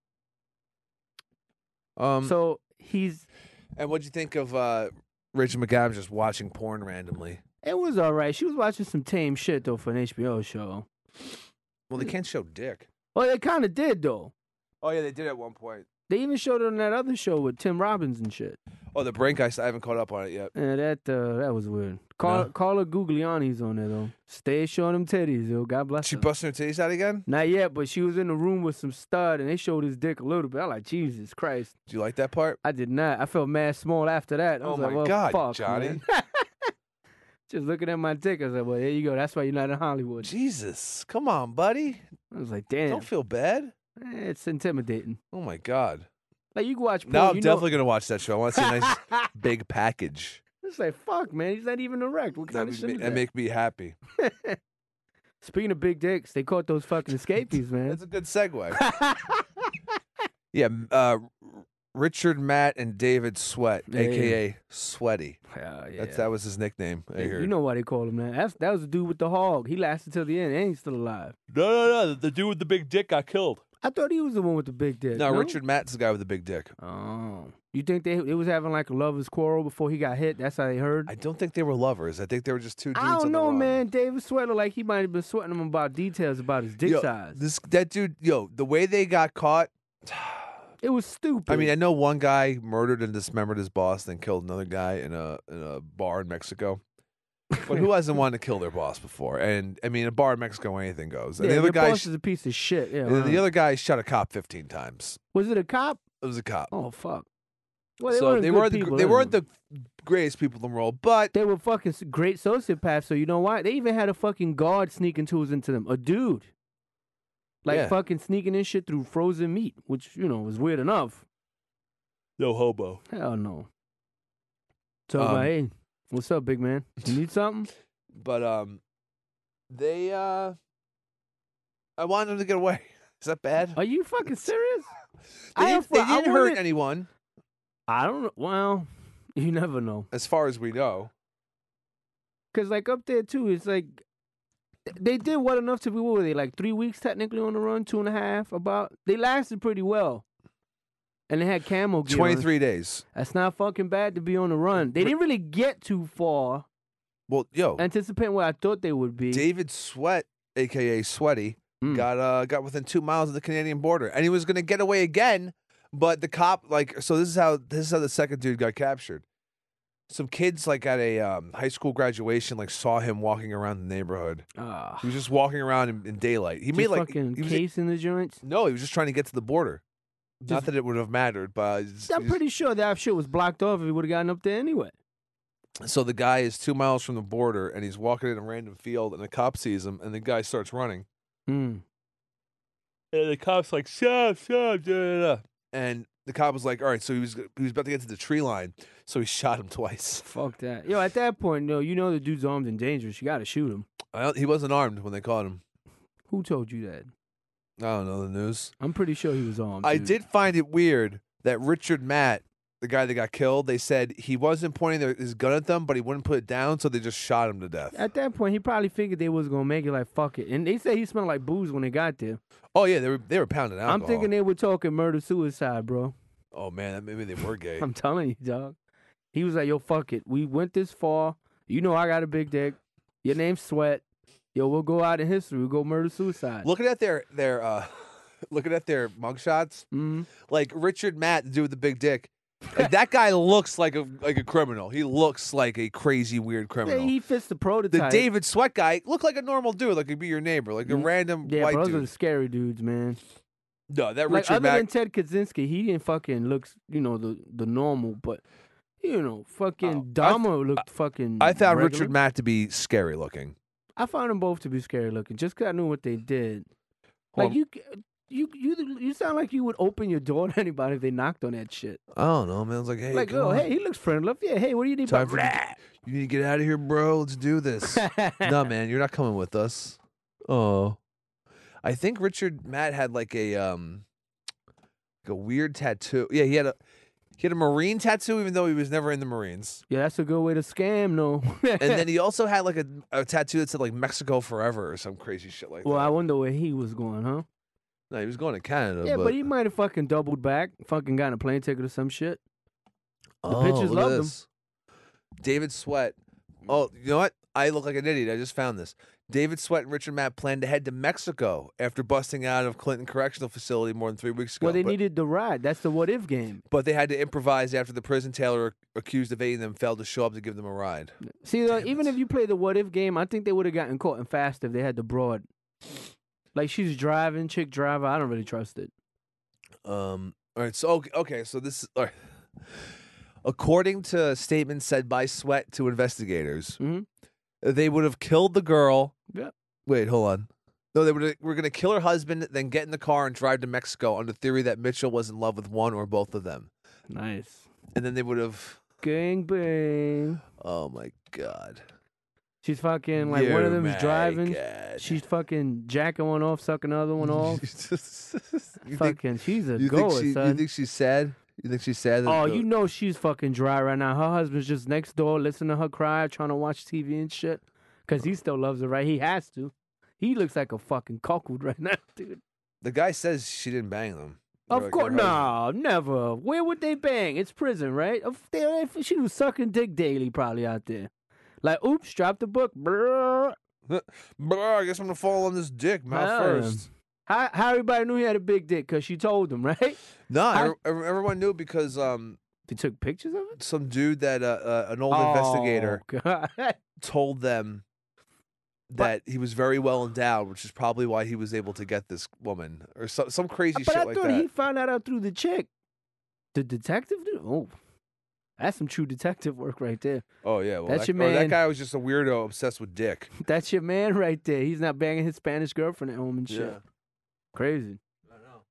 [SPEAKER 3] Um,
[SPEAKER 4] So he's.
[SPEAKER 3] and what'd you think of uh, Rachel McAdams just watching porn randomly?
[SPEAKER 4] It was all right. She was watching some tame shit though for an H B O show.
[SPEAKER 3] Well, they can't show dick.
[SPEAKER 4] Well, they kind of did though.
[SPEAKER 3] Oh, yeah, they did at one point.
[SPEAKER 4] They even showed it on that other show with Tim Robbins and shit.
[SPEAKER 3] Oh, the Brink, I s- I haven't caught up on it yet.
[SPEAKER 4] Yeah, that uh, that was weird. Call,
[SPEAKER 3] No?
[SPEAKER 4] Carla Gugliani's on there though. Stay showing them titties, yo. God bless
[SPEAKER 3] She
[SPEAKER 4] her.
[SPEAKER 3] busting her titties out again?
[SPEAKER 4] Not yet, but she was in the room with some stud, and they showed his dick a little bit. I'm like, Jesus Christ.
[SPEAKER 3] Do you like that part?
[SPEAKER 4] I did not. I felt mad small after that. I
[SPEAKER 3] Oh
[SPEAKER 4] was like,
[SPEAKER 3] my
[SPEAKER 4] well,
[SPEAKER 3] God,
[SPEAKER 4] fuck,
[SPEAKER 3] Johnny.
[SPEAKER 4] man. Just looking at my dick, I was like, well, there you go. That's why you're not in Hollywood.
[SPEAKER 3] Jesus. Come on, buddy.
[SPEAKER 4] I was like, damn.
[SPEAKER 3] Don't feel bad.
[SPEAKER 4] Eh, it's intimidating.
[SPEAKER 3] Oh, my God.
[SPEAKER 4] Like, you can watch porn.
[SPEAKER 3] Now I'm
[SPEAKER 4] you
[SPEAKER 3] definitely going to watch that show. I want to see a nice
[SPEAKER 4] know...
[SPEAKER 3] big package.
[SPEAKER 4] It's like, fuck, man. He's not even erect. What
[SPEAKER 3] That
[SPEAKER 4] kind of
[SPEAKER 3] would
[SPEAKER 4] shit
[SPEAKER 3] ma-
[SPEAKER 4] is
[SPEAKER 3] that
[SPEAKER 4] that?
[SPEAKER 3] make me happy.
[SPEAKER 4] Speaking of big dicks, they caught those fucking escapees, man.
[SPEAKER 3] That's a good segue. Yeah, uh, Richard, Matt, and David Sweat,
[SPEAKER 4] Yeah,
[SPEAKER 3] a k a. Sweaty.
[SPEAKER 4] Hell yeah.
[SPEAKER 3] That's, that was his nickname, I
[SPEAKER 4] Yeah,
[SPEAKER 3] heard.
[SPEAKER 4] you know why they call him that. That's, that was the dude with the hog. He lasted till the end, and he's still alive.
[SPEAKER 3] No, no, no. The dude with the big dick got killed.
[SPEAKER 4] I thought he was the one with the big dick.
[SPEAKER 3] No,
[SPEAKER 4] No,
[SPEAKER 3] Richard Matt's the guy with the big dick.
[SPEAKER 4] Oh. You think they they was having like a lover's quarrel before he got hit? That's how they heard?
[SPEAKER 3] I don't think they were lovers. I think they were just two dudes
[SPEAKER 4] I
[SPEAKER 3] on
[SPEAKER 4] don't
[SPEAKER 3] the
[SPEAKER 4] know,
[SPEAKER 3] run.
[SPEAKER 4] man. David Sweater, like he might have been sweating him about details about his dick
[SPEAKER 3] Yo,
[SPEAKER 4] size.
[SPEAKER 3] This that dude, yo, the way they got caught.
[SPEAKER 4] It was stupid.
[SPEAKER 3] I mean, I know one guy murdered and dismembered his boss, then killed another guy in a in a bar in Mexico. But who hasn't wanted to kill their boss before? And I mean, a bar in Mexico, anything goes. And
[SPEAKER 4] yeah,
[SPEAKER 3] the other
[SPEAKER 4] your
[SPEAKER 3] guy,
[SPEAKER 4] boss
[SPEAKER 3] sh-
[SPEAKER 4] is a piece of shit. Yeah,
[SPEAKER 3] and then the
[SPEAKER 4] right.
[SPEAKER 3] other guy shot a cop fifteen times.
[SPEAKER 4] Was it a cop?
[SPEAKER 3] It was a cop.
[SPEAKER 4] Oh fuck. Well, they
[SPEAKER 3] so
[SPEAKER 4] weren't
[SPEAKER 3] they
[SPEAKER 4] good
[SPEAKER 3] weren't the,
[SPEAKER 4] people,
[SPEAKER 3] they
[SPEAKER 4] anyway.
[SPEAKER 3] weren't the greatest people in the world, but
[SPEAKER 4] They were fucking s- great sociopaths. So you know why? They even had a fucking guard sneaking tools into them. A dude, like
[SPEAKER 3] Yeah.
[SPEAKER 4] fucking sneaking in shit through frozen meat, which you know was weird enough.
[SPEAKER 3] no hobo.
[SPEAKER 4] Hell no. So
[SPEAKER 3] Um,
[SPEAKER 4] like, hey, what's up, big man? You need something?
[SPEAKER 3] But um, they uh, I wanted them to get away. Is that bad?
[SPEAKER 4] Are you fucking serious?
[SPEAKER 3] They
[SPEAKER 4] I
[SPEAKER 3] didn't,
[SPEAKER 4] have-
[SPEAKER 3] they
[SPEAKER 4] I
[SPEAKER 3] didn't hurt
[SPEAKER 4] wouldn't-
[SPEAKER 3] anyone,
[SPEAKER 4] I don't know. Well, you never know.
[SPEAKER 3] as far as we know.
[SPEAKER 4] Cause like up there too, it's like they did well enough to be what were they like three weeks technically on the run, two and a half about. They lasted pretty well, and they had camo gear. on.
[SPEAKER 3] Twenty-three days.
[SPEAKER 4] That's not fucking bad to be on the run. They didn't really get too far,
[SPEAKER 3] Well, yo,
[SPEAKER 4] anticipating where I thought they would be.
[SPEAKER 3] David Sweat, aka Sweaty,
[SPEAKER 4] Mm.
[SPEAKER 3] got uh got within two miles of the Canadian border, and he was gonna get away again, but the cop like so this is how this is how the second dude got captured. Some kids like at a um, high school graduation like saw him walking around the neighborhood.
[SPEAKER 4] Ah,
[SPEAKER 3] He was just walking around in, in daylight. He
[SPEAKER 4] just
[SPEAKER 3] made like
[SPEAKER 4] fucking
[SPEAKER 3] he was,
[SPEAKER 4] case in the joints.
[SPEAKER 3] no, he was just trying to get to the border. Not
[SPEAKER 4] Just-
[SPEAKER 3] that it would have mattered, but it's-
[SPEAKER 4] I'm
[SPEAKER 3] it's-
[SPEAKER 4] pretty sure that shit was blocked off if he would have gotten up there anyway.
[SPEAKER 3] so the guy is two miles from the border, and he's walking in a random field, and the cop sees him, and the guy starts running.
[SPEAKER 4] Mm.
[SPEAKER 3] And the cop's like, stop, stop, da, da, da. And the cop was like, all right, so he was he was about to get to the tree line, so he shot him twice.
[SPEAKER 4] Fuck that. Yo, at that point, no, you know the dude's armed and dangerous. You got to shoot him.
[SPEAKER 3] I don't- he wasn't armed when they caught him.
[SPEAKER 4] Who told you that?
[SPEAKER 3] I don't know the news.
[SPEAKER 4] I'm pretty sure he was armed.
[SPEAKER 3] I
[SPEAKER 4] dude.
[SPEAKER 3] did find it weird that Richard Matt, the guy that got killed, they said he wasn't pointing their, his gun at them, but he wouldn't put it down, so they just shot him to death.
[SPEAKER 4] At that point, he probably figured they was gonna make it like fuck it, and they said he smelled like booze when they got there.
[SPEAKER 3] Oh yeah, they were they were pounding alcohol.
[SPEAKER 4] I'm thinking they were talking murder suicide, bro.
[SPEAKER 3] Oh man, that- maybe they were gay.
[SPEAKER 4] I'm telling you, dog. He was like, "Yo, fuck it. We went this far. You know I got a big dick. Your name's Sweat. Yo, we'll go out in history. We'll go murder suicide."
[SPEAKER 3] Looking at their their uh, looking at their mugshots,
[SPEAKER 4] Mm.
[SPEAKER 3] like Richard Matt, the dude with the big dick, Like, that guy looks like a like a criminal. He looks like a crazy weird
[SPEAKER 4] Yeah,
[SPEAKER 3] criminal.
[SPEAKER 4] he fits the
[SPEAKER 3] the
[SPEAKER 4] prototype.
[SPEAKER 3] David Sweat guy looked like a normal dude, like he'd be your neighbor, like a
[SPEAKER 4] Mm.
[SPEAKER 3] random
[SPEAKER 4] yeah,
[SPEAKER 3] white
[SPEAKER 4] but those are
[SPEAKER 3] dude.
[SPEAKER 4] the scary dudes, man.
[SPEAKER 3] No, that
[SPEAKER 4] Like
[SPEAKER 3] Richard
[SPEAKER 4] other
[SPEAKER 3] Mack.
[SPEAKER 4] than Ted Kaczynski, he didn't fucking look, you know, the the normal, but you know, fucking
[SPEAKER 3] Oh, I th-
[SPEAKER 4] Dahmer looked fucking.
[SPEAKER 3] I found
[SPEAKER 4] regular.
[SPEAKER 3] Richard Mack to be scary looking.
[SPEAKER 4] I found them both to be scary looking, just 'cause I knew what they did.
[SPEAKER 3] Well,
[SPEAKER 4] Like you, you, you, you sound like you would open your door to anybody if they knocked on that shit.
[SPEAKER 3] I don't know, man. I was like, hey,
[SPEAKER 4] like,
[SPEAKER 3] come
[SPEAKER 4] oh,
[SPEAKER 3] on.
[SPEAKER 4] hey, he looks friendly. Yeah, hey, what do you need?
[SPEAKER 3] Time
[SPEAKER 4] bro?
[SPEAKER 3] for you, you need to get out of here, bro. Let's do this. No, man, you're not coming with us. Oh, I think Richard Matt had like a um, like a weird tattoo. Yeah, he had a he had a Marine tattoo, even though he was never in the Marines.
[SPEAKER 4] Yeah, that's a good way to scam, though.
[SPEAKER 3] And then he also had like a, a tattoo that said like Mexico forever or some crazy shit like
[SPEAKER 4] well,
[SPEAKER 3] that.
[SPEAKER 4] I wonder where he was going, huh?
[SPEAKER 3] No, he was going to Canada.
[SPEAKER 4] Yeah,
[SPEAKER 3] but,
[SPEAKER 4] but he might have fucking doubled back, fucking got a plane ticket or some shit. The
[SPEAKER 3] oh,
[SPEAKER 4] pictures
[SPEAKER 3] look at
[SPEAKER 4] loved him.
[SPEAKER 3] this. David Sweat. Oh, you know what? I look like an idiot. I just found this. David Sweat and Richard Matt planned to head to Mexico after busting out of Clinton Correctional Facility more than three weeks ago.
[SPEAKER 4] Well, they
[SPEAKER 3] but,
[SPEAKER 4] needed the ride. That's the what if game.
[SPEAKER 3] but they had to improvise after the prison tailor accused of aiding them failed to show up to give them a ride.
[SPEAKER 4] See, though,
[SPEAKER 3] Damn
[SPEAKER 4] even
[SPEAKER 3] it.
[SPEAKER 4] if you play the what if game, I think they would have gotten caught and fast if they had the broad. Like she's driving, chick driver. I don't really trust it.
[SPEAKER 3] Um. All right. So okay. okay so this. All right. According to statements said by Sweat to investigators,
[SPEAKER 4] Mhm.
[SPEAKER 3] they would have killed the girl.
[SPEAKER 4] Yep.
[SPEAKER 3] Wait, hold on. No, they were, were going to kill her husband, then get in the car and drive to Mexico on the theory that Mitchell was in love with one or both of them.
[SPEAKER 4] Nice.
[SPEAKER 3] And then they would have.
[SPEAKER 4] Gang bang.
[SPEAKER 3] Oh my God.
[SPEAKER 4] She's fucking like one of
[SPEAKER 3] Oh
[SPEAKER 4] them's
[SPEAKER 3] my
[SPEAKER 4] driving.
[SPEAKER 3] God.
[SPEAKER 4] She's fucking jacking one off, sucking the other one off.
[SPEAKER 3] you think,
[SPEAKER 4] fucking, she's a
[SPEAKER 3] you,
[SPEAKER 4] goer,
[SPEAKER 3] think she,
[SPEAKER 4] son.
[SPEAKER 3] you think she's sad? You think she's sad? that
[SPEAKER 4] Oh,
[SPEAKER 3] the-
[SPEAKER 4] you know she's fucking dry right now. Her husband's just next door, listening to her cry, trying to watch T V and shit. Cause he still loves her, right? He has to. He looks like a fucking cuckold right now, dude.
[SPEAKER 3] The guy says she didn't bang them. They're
[SPEAKER 4] Of
[SPEAKER 3] like,
[SPEAKER 4] course,
[SPEAKER 3] her husband-
[SPEAKER 4] no, never. Where would they bang? It's prison, right? If they, if she was sucking dick daily, probably out there. Like, oops, drop the book. Brrr.
[SPEAKER 3] Bro, I guess I'm gonna fall on this dick mouth
[SPEAKER 4] Hell,
[SPEAKER 3] first.
[SPEAKER 4] How, how everybody knew he had a big dick? Cause she told him, right?
[SPEAKER 3] No,
[SPEAKER 4] I-
[SPEAKER 3] ev- ev- everyone knew because um,
[SPEAKER 4] They took pictures of it.
[SPEAKER 3] some dude that uh, uh, an old
[SPEAKER 4] Oh,
[SPEAKER 3] investigator
[SPEAKER 4] God.
[SPEAKER 3] told them that he was very well endowed, which is probably why he was able to get this woman or so, some crazy
[SPEAKER 4] But
[SPEAKER 3] shit
[SPEAKER 4] I
[SPEAKER 3] like
[SPEAKER 4] thought
[SPEAKER 3] that.
[SPEAKER 4] he found that out through the chick. The detective did? Oh, that's some true detective work right there.
[SPEAKER 3] Oh yeah, well,
[SPEAKER 4] That's
[SPEAKER 3] that,
[SPEAKER 4] your
[SPEAKER 3] or that
[SPEAKER 4] man.
[SPEAKER 3] guy was just a weirdo obsessed with dick.
[SPEAKER 4] That's your man right there. He's not banging his Spanish girlfriend at home and shit.
[SPEAKER 3] Yeah.
[SPEAKER 4] Crazy.
[SPEAKER 3] I know.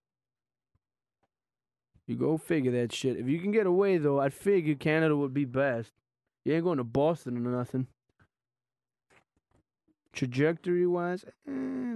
[SPEAKER 4] You go figure that shit. If you can get away, though, I'd figure Canada would be best. You ain't going to Boston or nothing. Trajectory wise, eh.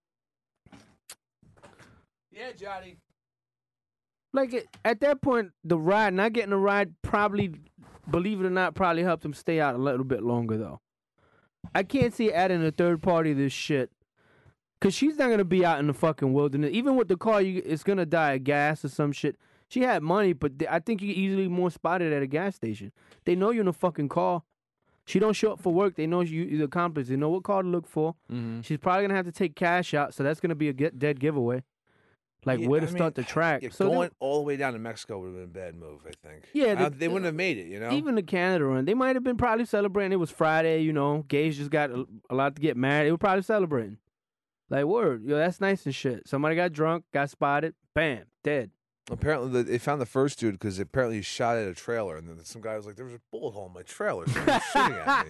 [SPEAKER 3] Yeah, Johnny.
[SPEAKER 4] Like it, at that point, the ride, not getting a ride, probably, believe it or not, probably helped him stay out a little bit longer, though. I can't see adding a third party to this shit. Because she's not going to be out in the fucking wilderness. Even with the car, you, it's going to die of gas or some shit. She had money, but th- I think you easily more spotted at a gas station. They know you're in a fucking car. She don't show up for work. They know you, you're the accomplice. They know what car to look for.
[SPEAKER 3] Mm-hmm.
[SPEAKER 4] She's probably going to have to take cash out, so that's going to be a get, dead giveaway. Like,
[SPEAKER 3] Yeah,
[SPEAKER 4] where to
[SPEAKER 3] I
[SPEAKER 4] start
[SPEAKER 3] mean,
[SPEAKER 4] the track.
[SPEAKER 3] Yeah,
[SPEAKER 4] so they-
[SPEAKER 3] going all the way down to Mexico would have been a bad move, I think.
[SPEAKER 4] Yeah,
[SPEAKER 3] I
[SPEAKER 4] the-
[SPEAKER 3] don't- they wouldn't have made it. You know,
[SPEAKER 4] Even the Canada run, they might have been probably celebrating. It was Friday, you know. Gays just got a, a lot to get married. They were probably celebrating. Like, word, yo, that's nice and shit. Somebody got drunk, got spotted, bam, dead.
[SPEAKER 3] apparently the, they found the first dude because apparently he shot at a trailer, and then some guy was like, "There was a bullet hole in my trailer." So he was shooting at me.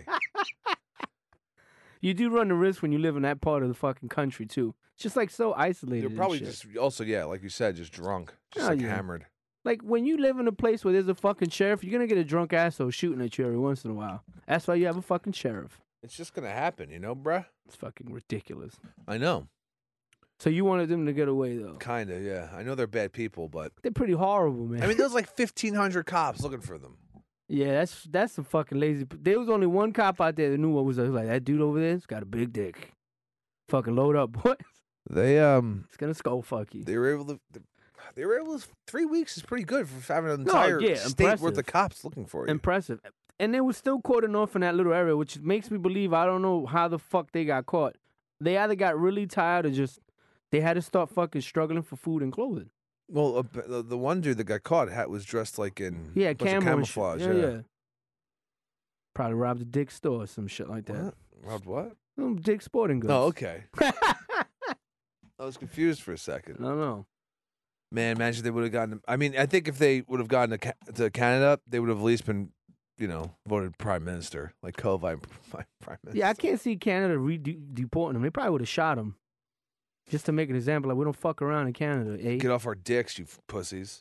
[SPEAKER 4] You do run the risk when you live in that part of the fucking country too. It's just like so isolated.
[SPEAKER 3] They're
[SPEAKER 4] and
[SPEAKER 3] probably
[SPEAKER 4] shit.
[SPEAKER 3] just also yeah, like you said, just drunk, just
[SPEAKER 4] Oh,
[SPEAKER 3] like
[SPEAKER 4] yeah.
[SPEAKER 3] hammered.
[SPEAKER 4] Like when you live in a place where there's a fucking sheriff, you're gonna get a drunk asshole shooting at you every once in a while. That's why you have a fucking sheriff.
[SPEAKER 3] It's just gonna happen, you know, bruh.
[SPEAKER 4] It's fucking ridiculous.
[SPEAKER 3] I know,
[SPEAKER 4] So you wanted them to get away though.
[SPEAKER 3] kinda, yeah. I know they're bad people, but
[SPEAKER 4] They're pretty horrible, man.
[SPEAKER 3] I mean, there's like fifteen hundred cops looking for them.
[SPEAKER 4] yeah, that's that's some fucking lazy. There was only one cop out there that knew what was up. He was like, that dude over there's got a big dick. Fucking load up, boys.
[SPEAKER 3] They um,
[SPEAKER 4] It's gonna skull fuck you.
[SPEAKER 3] they were able to. They were able to. Three weeks is pretty good for having an
[SPEAKER 4] No,
[SPEAKER 3] entire
[SPEAKER 4] yeah,
[SPEAKER 3] state worth
[SPEAKER 4] impressive.
[SPEAKER 3] of cops looking for you.
[SPEAKER 4] Impressive. And they were still caught enough in that little area, which makes me believe I don't know how the fuck they got caught. They either got really tired or just they had to start fucking struggling for food and clothing.
[SPEAKER 3] Well, uh, the, the one dude that got caught hat was dressed like in
[SPEAKER 4] Yeah,
[SPEAKER 3] bunch of
[SPEAKER 4] camo and shit.
[SPEAKER 3] camouflage.
[SPEAKER 4] Yeah,
[SPEAKER 3] yeah.
[SPEAKER 4] yeah. Probably robbed a Dick's store or some shit like that.
[SPEAKER 3] What? Robbed what?
[SPEAKER 4] Mm, Dick's Sporting Goods.
[SPEAKER 3] Oh, okay. I was confused for a second.
[SPEAKER 4] No, no.
[SPEAKER 3] Man, imagine they would have gotten. I mean, I think if they would have gotten to, Ca- to Canada, they would have at least been, you know, voted prime minister, like Kovai prime minister.
[SPEAKER 4] Yeah, I can't see Canada re- deporting them. They probably would have shot him. Just to make an example, like, we don't fuck around in Canada, eh?
[SPEAKER 3] Get off our dicks, you f- pussies.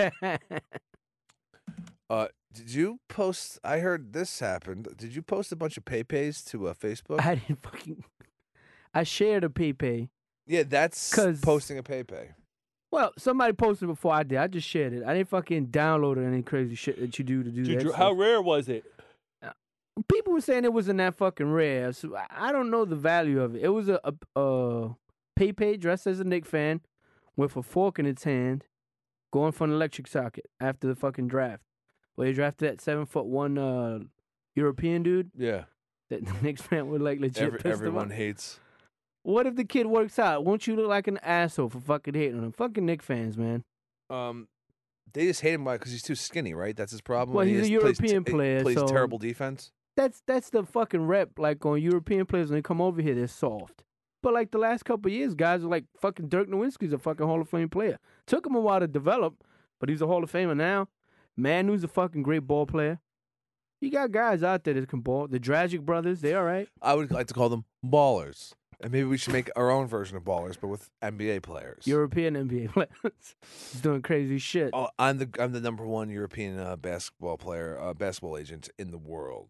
[SPEAKER 3] uh, did you post? I heard this happened. Did you post a bunch of pay-pays to uh, Facebook?
[SPEAKER 4] I didn't fucking... I shared a pay-pay.
[SPEAKER 3] Yeah, that's
[SPEAKER 4] 'Cause-
[SPEAKER 3] posting a pay-pay.
[SPEAKER 4] Well, somebody posted before I did. I just shared it. I didn't fucking download it, any crazy shit that you do to do that stuff.
[SPEAKER 5] How rare was it?
[SPEAKER 4] People were saying it wasn't that fucking rare. So I- I don't know the value of it. It was a, a, a pay-pay dressed as a Knick fan with a fork in its hand going for an electric socket after the fucking draft. Where they drafted that seven foot one uh, European dude
[SPEAKER 3] Yeah,
[SPEAKER 4] that the Knicks fan would like legit
[SPEAKER 3] Every,
[SPEAKER 4] pissed him
[SPEAKER 3] everyone
[SPEAKER 4] off.
[SPEAKER 3] hates.
[SPEAKER 4] What if the kid works out? Won't you look like an asshole for fucking hating on him? Fucking Knicks fans, man.
[SPEAKER 3] Um, they just hate him because he's too skinny, right? That's his problem.
[SPEAKER 4] Well,
[SPEAKER 3] He
[SPEAKER 4] he's a
[SPEAKER 3] just plays
[SPEAKER 4] European
[SPEAKER 3] he
[SPEAKER 4] player,
[SPEAKER 3] Plays
[SPEAKER 4] so-
[SPEAKER 3] terrible defense.
[SPEAKER 4] That's that's the fucking rep. Like on European players when they come over here, they're soft. But like the last couple of years, guys are like fucking Dirk Nowitzki's a fucking Hall of Fame player. Took him a while to develop, but he's a Hall of Famer now. Manu's a fucking great ball player. You got guys out there that can ball. The Dragic brothers, they all right.
[SPEAKER 3] I would like to call them ballers, and maybe we should make our own version of ballers, but with N B A players.
[SPEAKER 4] European N B A players. He's doing crazy shit.
[SPEAKER 3] Oh, I'm the I'm the number one European uh, basketball player, uh, basketball agent in the world.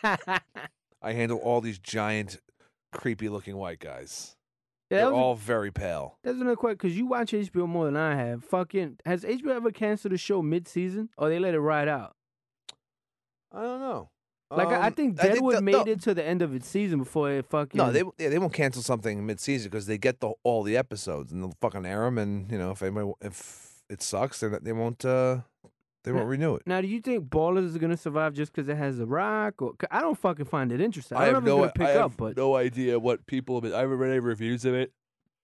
[SPEAKER 3] I handle all these giant, creepy-looking white guys.
[SPEAKER 4] Yeah,
[SPEAKER 3] They're
[SPEAKER 4] that was-
[SPEAKER 3] all very pale.
[SPEAKER 4] That's another question, because you watch H B O more than I have. Fucking, has H B O ever canceled a show mid-season, or they let it ride out?
[SPEAKER 3] I don't know.
[SPEAKER 4] Like, I, I
[SPEAKER 3] Um,
[SPEAKER 4] think Deadwood
[SPEAKER 3] the-
[SPEAKER 4] made
[SPEAKER 3] no,
[SPEAKER 4] it to the end of its season before it fucking...
[SPEAKER 3] No, they yeah, they won't cancel something mid-season because they get the all the episodes and they'll fucking air them. And you know, if anybody if it sucks, they're not, they won't uh, they won't renew it.
[SPEAKER 4] Now, do you think Ballers is going to survive just because it has a rock? Or 'cause I don't fucking find it interesting. I,
[SPEAKER 3] I
[SPEAKER 4] don't
[SPEAKER 3] have
[SPEAKER 4] know
[SPEAKER 3] no
[SPEAKER 4] if it's going to
[SPEAKER 3] I
[SPEAKER 4] pick
[SPEAKER 3] have
[SPEAKER 4] up, but...
[SPEAKER 5] No idea what people have been. I haven't read any reviews of it.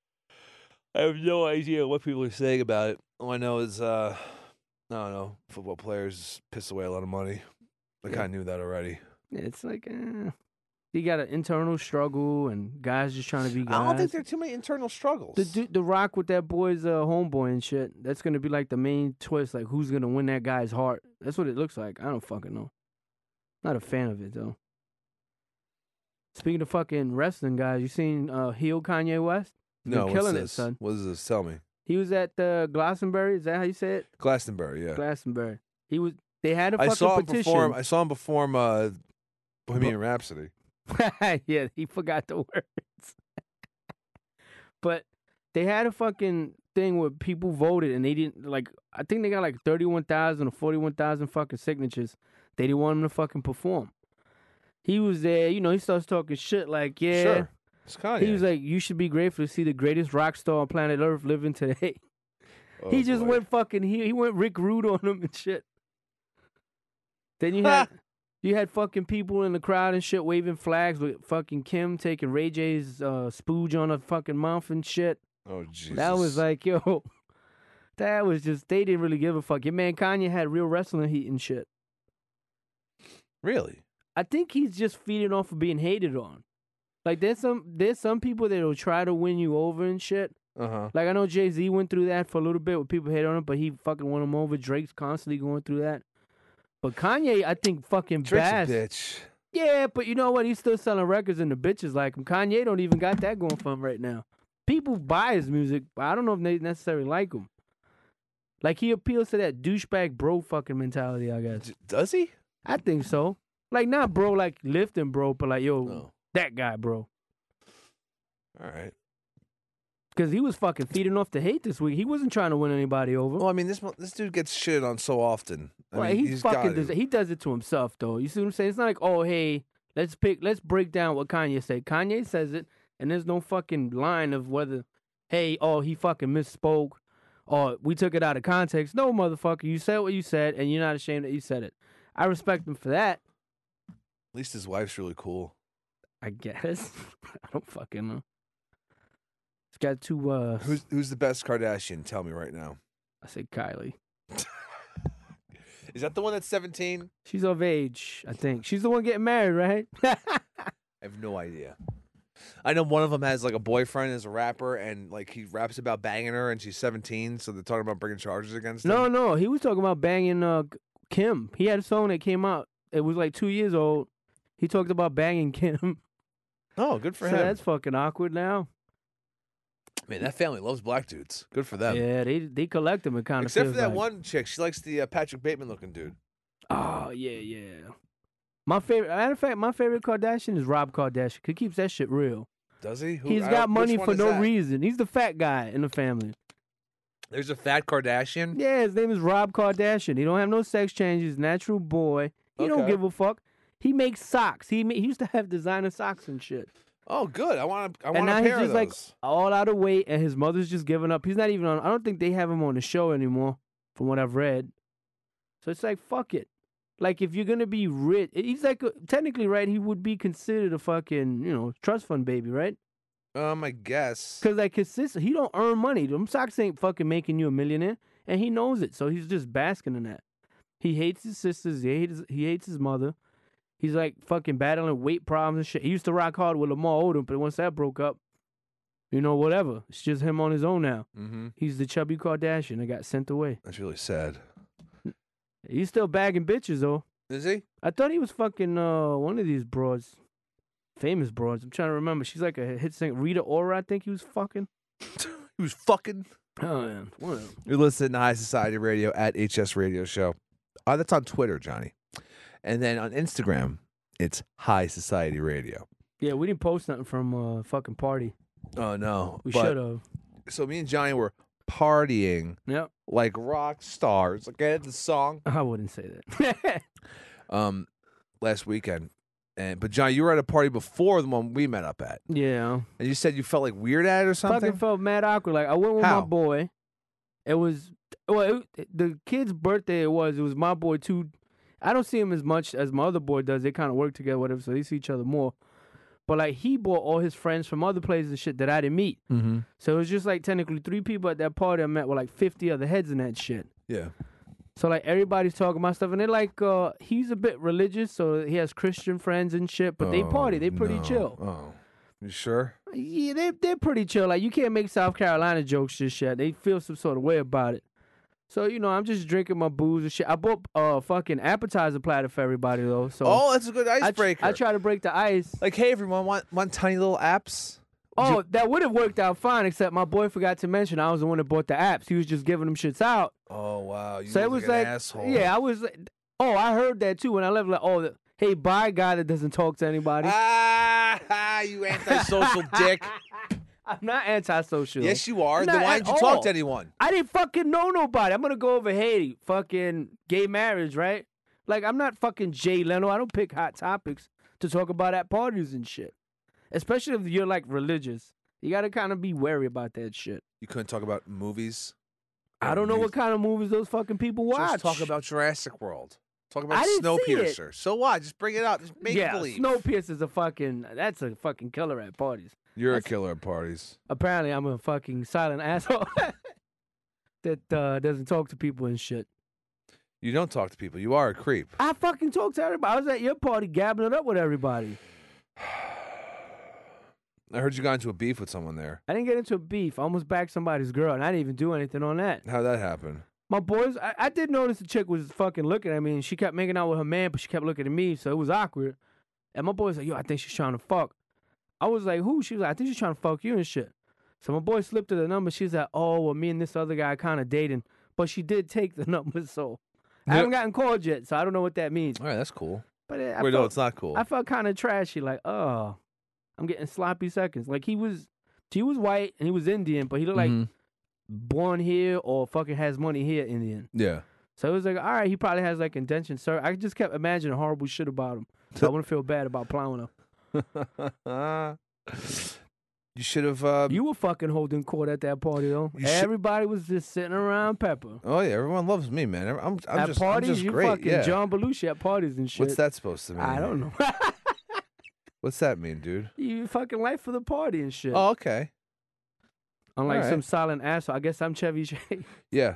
[SPEAKER 5] I have no idea what people are saying.
[SPEAKER 3] Saying about it, all I know is uh, I don't know. Football players piss away a lot of money. I
[SPEAKER 4] Yeah.
[SPEAKER 3] kind of knew that already.
[SPEAKER 4] It's like, eh. You got an internal struggle and guys just trying to be guys.
[SPEAKER 3] I don't think there are too many internal struggles.
[SPEAKER 4] The, du- the Rock with that boy's uh, homeboy and shit, that's going to be like the main twist. Like, who's going to win that guy's heart? That's what it looks like. I don't fucking know. Not a fan of it, though. Speaking of fucking wrestling guys, you seen uh, heel Kanye West? He's
[SPEAKER 3] no,
[SPEAKER 4] been
[SPEAKER 3] what's
[SPEAKER 4] killing it,
[SPEAKER 3] this?
[SPEAKER 4] son.
[SPEAKER 3] What is this? Tell me.
[SPEAKER 4] He was at uh, Glastonbury. Is that how you say it?
[SPEAKER 3] Glastonbury, yeah.
[SPEAKER 4] Glastonbury. He was. They had a
[SPEAKER 3] I
[SPEAKER 4] fucking
[SPEAKER 3] saw him
[SPEAKER 4] petition.
[SPEAKER 3] perform. I saw him perform uh, Bohemian Rhapsody.
[SPEAKER 4] Yeah, he forgot the words. But they had a fucking thing where people voted and they didn't like. I think they got like thirty-one thousand or forty-one thousand fucking signatures. They didn't want him to fucking perform. He was there, you know. He starts talking shit like, yeah.
[SPEAKER 3] Sure. It's Kanye.
[SPEAKER 4] He was like, you should be grateful to see the greatest rock star on planet Earth living today.
[SPEAKER 3] Oh,
[SPEAKER 4] he just
[SPEAKER 3] boy.
[SPEAKER 4] went fucking. He he went Rick Rude on him and shit. Then you had you had fucking people in the crowd and shit waving flags with fucking Kim taking Ray J's uh, spooge on her fucking mouth and shit.
[SPEAKER 3] Oh Jesus.
[SPEAKER 4] That was like, yo, that was just they didn't really give a fuck. Your man Kanye had real wrestling heat and shit.
[SPEAKER 3] really.
[SPEAKER 4] I think he's just feeding off of being hated on. Like there's some there's some people that'll try to win you over and shit.
[SPEAKER 3] Uh huh.
[SPEAKER 4] Like I know Jay-Z went through that for a little bit with people hate on him, but he fucking won him over. Drake's constantly going through that. But Kanye, I think fucking
[SPEAKER 3] Drake's
[SPEAKER 4] bass.
[SPEAKER 3] a bitch.
[SPEAKER 4] Yeah, but you know what? He's still selling records and the bitches like him. Kanye don't even got that going for him right now. People buy his music, but I don't know if they necessarily like him. Like he appeals to that douchebag bro fucking mentality, I guess.
[SPEAKER 3] D- Does he?
[SPEAKER 4] I think so. Like not bro like lifting bro, but like yo,
[SPEAKER 3] No.
[SPEAKER 4] that guy bro.
[SPEAKER 3] All right.
[SPEAKER 4] Because he was fucking feeding off the hate this week. He wasn't trying to win anybody over.
[SPEAKER 3] Well, I mean, this mo- this dude gets shit on so often. I
[SPEAKER 4] Well,
[SPEAKER 3] mean,
[SPEAKER 4] he
[SPEAKER 3] he's
[SPEAKER 4] fucking
[SPEAKER 3] got
[SPEAKER 4] does
[SPEAKER 3] to.
[SPEAKER 4] it. He does it to himself, though. You see what I'm saying? It's not like, oh, hey, let's pick, let's break down what Kanye said. Kanye says it, and there's no fucking line of whether, hey, oh, he fucking misspoke, or we took it out of context. No, motherfucker, you said what you said, and you're not ashamed that you said it. I respect him for that.
[SPEAKER 3] At least his wife's really cool.
[SPEAKER 4] I guess. I don't fucking know. He's got two. Uh,
[SPEAKER 3] Who's who's the best Kardashian? Tell me right now.
[SPEAKER 4] I say Kylie.
[SPEAKER 3] Is that the one that's seventeen?
[SPEAKER 4] She's of age, I think. She's the one getting married, right?
[SPEAKER 3] I have no idea. I know one of them has like a boyfriend as a rapper, and like he raps about banging her, and she's seventeen, so they're talking about bringing charges against him.
[SPEAKER 4] No, no, he was talking about banging uh, Kim. He had a song that came out. It was like two years old. He talked about banging Kim.
[SPEAKER 3] Oh, good for
[SPEAKER 4] so
[SPEAKER 3] him.
[SPEAKER 4] that's fucking awkward now.
[SPEAKER 3] Man, that family loves black dudes. Good for them.
[SPEAKER 4] Yeah, they they collect them. It kind of
[SPEAKER 3] Except for that
[SPEAKER 4] like.
[SPEAKER 3] one chick, she likes the uh, Patrick Bateman looking dude.
[SPEAKER 4] Oh yeah, yeah. My favorite, matter of fact, my favorite Kardashian is Rob Kardashian. He keeps that shit real.
[SPEAKER 3] Does he? Who,
[SPEAKER 4] He's
[SPEAKER 3] I
[SPEAKER 4] got
[SPEAKER 3] don't-
[SPEAKER 4] money
[SPEAKER 3] which one
[SPEAKER 4] for
[SPEAKER 3] is
[SPEAKER 4] no
[SPEAKER 3] that?
[SPEAKER 4] reason. He's the fat guy in the family.
[SPEAKER 3] There's a fat Kardashian.
[SPEAKER 4] Yeah, his name is Rob Kardashian. He don't have no sex changes. Natural boy. He don't
[SPEAKER 3] Okay.
[SPEAKER 4] give a fuck. He makes socks. He ma- he used to have designer socks and shit.
[SPEAKER 3] Oh, good. I want to. I
[SPEAKER 4] And
[SPEAKER 3] want a
[SPEAKER 4] now
[SPEAKER 3] pair
[SPEAKER 4] he's
[SPEAKER 3] of
[SPEAKER 4] just like
[SPEAKER 3] those.
[SPEAKER 4] all out of weight, and his mother's just giving up. He's not even on. I don't think they have him on the show anymore, from what I've read. So it's like fuck it. Like if you're gonna be rich, he's like a, technically right. He would be considered a fucking you know trust fund baby, right?
[SPEAKER 3] Um, I guess.
[SPEAKER 4] Because like his sister, he don't earn money. Them socks ain't fucking making you a millionaire, and he knows it. So he's just basking in that. He hates his sisters. He hates. He hates his mother. He's like fucking battling weight problems and shit. He used to rock hard with Lamar Odom, but once that broke up, you know, whatever. It's just him on his own now.
[SPEAKER 3] Mm-hmm.
[SPEAKER 4] He's the chubby Kardashian that got sent away.
[SPEAKER 3] That's really sad.
[SPEAKER 4] He's still bagging bitches though.
[SPEAKER 3] Is he?
[SPEAKER 4] I thought he was fucking uh, one of these broads, famous broads. I'm trying to remember. She's like a hit singer, Rita Ora. I think he was fucking.
[SPEAKER 3] He was fucking.
[SPEAKER 4] Oh man, one of them.
[SPEAKER 3] You're listening to High Society Radio at H S Radio Show. Oh, that's on Twitter, Johnny. And then on Instagram, it's High Society Radio.
[SPEAKER 4] Yeah, we didn't post nothing from uh fucking party.
[SPEAKER 3] Oh no,
[SPEAKER 4] We
[SPEAKER 3] But-
[SPEAKER 4] should have.
[SPEAKER 3] So me and Johnny were partying
[SPEAKER 4] Yep.
[SPEAKER 3] like rock stars. Like I had the song
[SPEAKER 4] I wouldn't say that.
[SPEAKER 3] um last weekend, and but Johnny, you were at a party before the one we met up at,
[SPEAKER 4] yeah.
[SPEAKER 3] and you said you felt like weird at it or something.
[SPEAKER 4] Fucking felt mad awkward. Like I went with
[SPEAKER 3] How?
[SPEAKER 4] my boy. It was well, it, the kid's birthday. It was. It was my boy too. I don't see him as much as my other boy does. They kind of work together, whatever. So they see each other more. But like he brought all his friends from other places and shit that I didn't meet.
[SPEAKER 3] Mm-hmm.
[SPEAKER 4] So it was just like technically three people at that party I met with like fifty other heads and that shit.
[SPEAKER 3] Yeah.
[SPEAKER 4] So like everybody's talking about stuff, and they're like, uh, he's a bit religious, so he has Christian friends and shit. But they
[SPEAKER 3] Oh,
[SPEAKER 4] party. They pretty
[SPEAKER 3] no.
[SPEAKER 4] chill.
[SPEAKER 3] Oh, you sure?
[SPEAKER 4] Yeah, they they're pretty chill. Like you can't make South Carolina jokes just yet. They feel some sort of way about it. So you know, I'm just drinking my booze and shit. I bought a uh, fucking appetizer platter for everybody though. So
[SPEAKER 3] Oh, that's a good
[SPEAKER 4] I, tr-
[SPEAKER 3] icebreaker.
[SPEAKER 4] I try to break the ice.
[SPEAKER 3] Like, hey everyone, want want tiny little apps?
[SPEAKER 4] Oh, that would have worked out fine, except my boy forgot to mention I was the one that bought the apps. He was just giving them shits out.
[SPEAKER 3] Oh wow, you
[SPEAKER 4] So
[SPEAKER 3] look
[SPEAKER 4] it was
[SPEAKER 3] like,
[SPEAKER 4] like,
[SPEAKER 3] an asshole.
[SPEAKER 4] yeah, I was. like- Oh, I heard that too when I left. Like, oh, the, hey, bye, guy that doesn't talk to anybody.
[SPEAKER 3] Ah, ah, you antisocial dick.
[SPEAKER 4] I'm not antisocial.
[SPEAKER 3] Yes, you are.
[SPEAKER 4] Not
[SPEAKER 3] Then why
[SPEAKER 4] at
[SPEAKER 3] didn't you talk
[SPEAKER 4] all.
[SPEAKER 3] to anyone?
[SPEAKER 4] I didn't fucking know nobody. I'm gonna go over Haiti, fucking gay marriage, right? Like I'm not fucking Jay Leno. I don't pick hot topics to talk about at parties and shit. Especially if you're like religious, you gotta kind of be wary about that shit.
[SPEAKER 3] You couldn't talk about movies.
[SPEAKER 4] I don't know what kind of movies those fucking people watch.
[SPEAKER 3] Just talk about Jurassic World. Talk
[SPEAKER 4] I
[SPEAKER 3] about
[SPEAKER 4] didn't see it.
[SPEAKER 3] Snowpiercer. So what? Just bring it up. Just make
[SPEAKER 4] yeah,
[SPEAKER 3] believe.
[SPEAKER 4] Snowpiercer's a fucking. That's a fucking killer at parties.
[SPEAKER 3] You're
[SPEAKER 4] That's-
[SPEAKER 3] a killer at parties.
[SPEAKER 4] Apparently, I'm a fucking silent asshole that uh, doesn't talk to people and shit.
[SPEAKER 3] You don't talk to people. You are a creep.
[SPEAKER 4] I fucking talk to everybody. I was at your party gabbing it up with everybody.
[SPEAKER 3] I heard you got into a beef with someone there.
[SPEAKER 4] I didn't get into a beef. I almost backed somebody's girl, and I didn't even do anything on that.
[SPEAKER 3] How'd that happen?
[SPEAKER 4] My boys, I, I did notice the chick was fucking looking at me, and she kept making out with her man, but she kept looking at me, so it was awkward. And my boy's like, yo, I think she's trying to fuck. I was like, who? She was like, I think she's trying to fuck you and shit. So my boy slipped her the number. She's like, oh, well, me and this other guy kind of dating. But she did take the number, so I
[SPEAKER 3] Yeah.
[SPEAKER 4] haven't gotten called yet, so I don't know what that means.
[SPEAKER 3] All right, that's cool.
[SPEAKER 4] But it, I
[SPEAKER 3] Wait, no,
[SPEAKER 4] felt,
[SPEAKER 3] it's not cool.
[SPEAKER 4] I felt kind of trashy, like, oh, I'm getting sloppy seconds. Like he was, she was white and he was Indian, but he looked like
[SPEAKER 3] Mhm.
[SPEAKER 4] born here or fucking has money here Indian.
[SPEAKER 3] Yeah.
[SPEAKER 4] So it was like, all right, he probably has like indention, sir. I just kept imagining horrible shit about him. So I wouldn't feel bad about plowing him.
[SPEAKER 3] You should have. Uh,
[SPEAKER 4] You were fucking holding court at that party though.
[SPEAKER 3] You should-
[SPEAKER 4] Everybody was just sitting around Pepper.
[SPEAKER 3] oh yeah, everyone loves me, man. I'm, I'm
[SPEAKER 4] at
[SPEAKER 3] just,
[SPEAKER 4] parties,
[SPEAKER 3] I'm just
[SPEAKER 4] you
[SPEAKER 3] great.
[SPEAKER 4] fucking
[SPEAKER 3] yeah.
[SPEAKER 4] John Belushi at parties and shit.
[SPEAKER 3] What's that supposed to mean?
[SPEAKER 4] I don't know.
[SPEAKER 3] What's that mean, dude?
[SPEAKER 4] You fucking life for the party and shit.
[SPEAKER 3] Oh, okay.
[SPEAKER 4] Unlike
[SPEAKER 3] alright.
[SPEAKER 4] some silent asshole. I guess I'm Chevy Chase.
[SPEAKER 3] Yeah.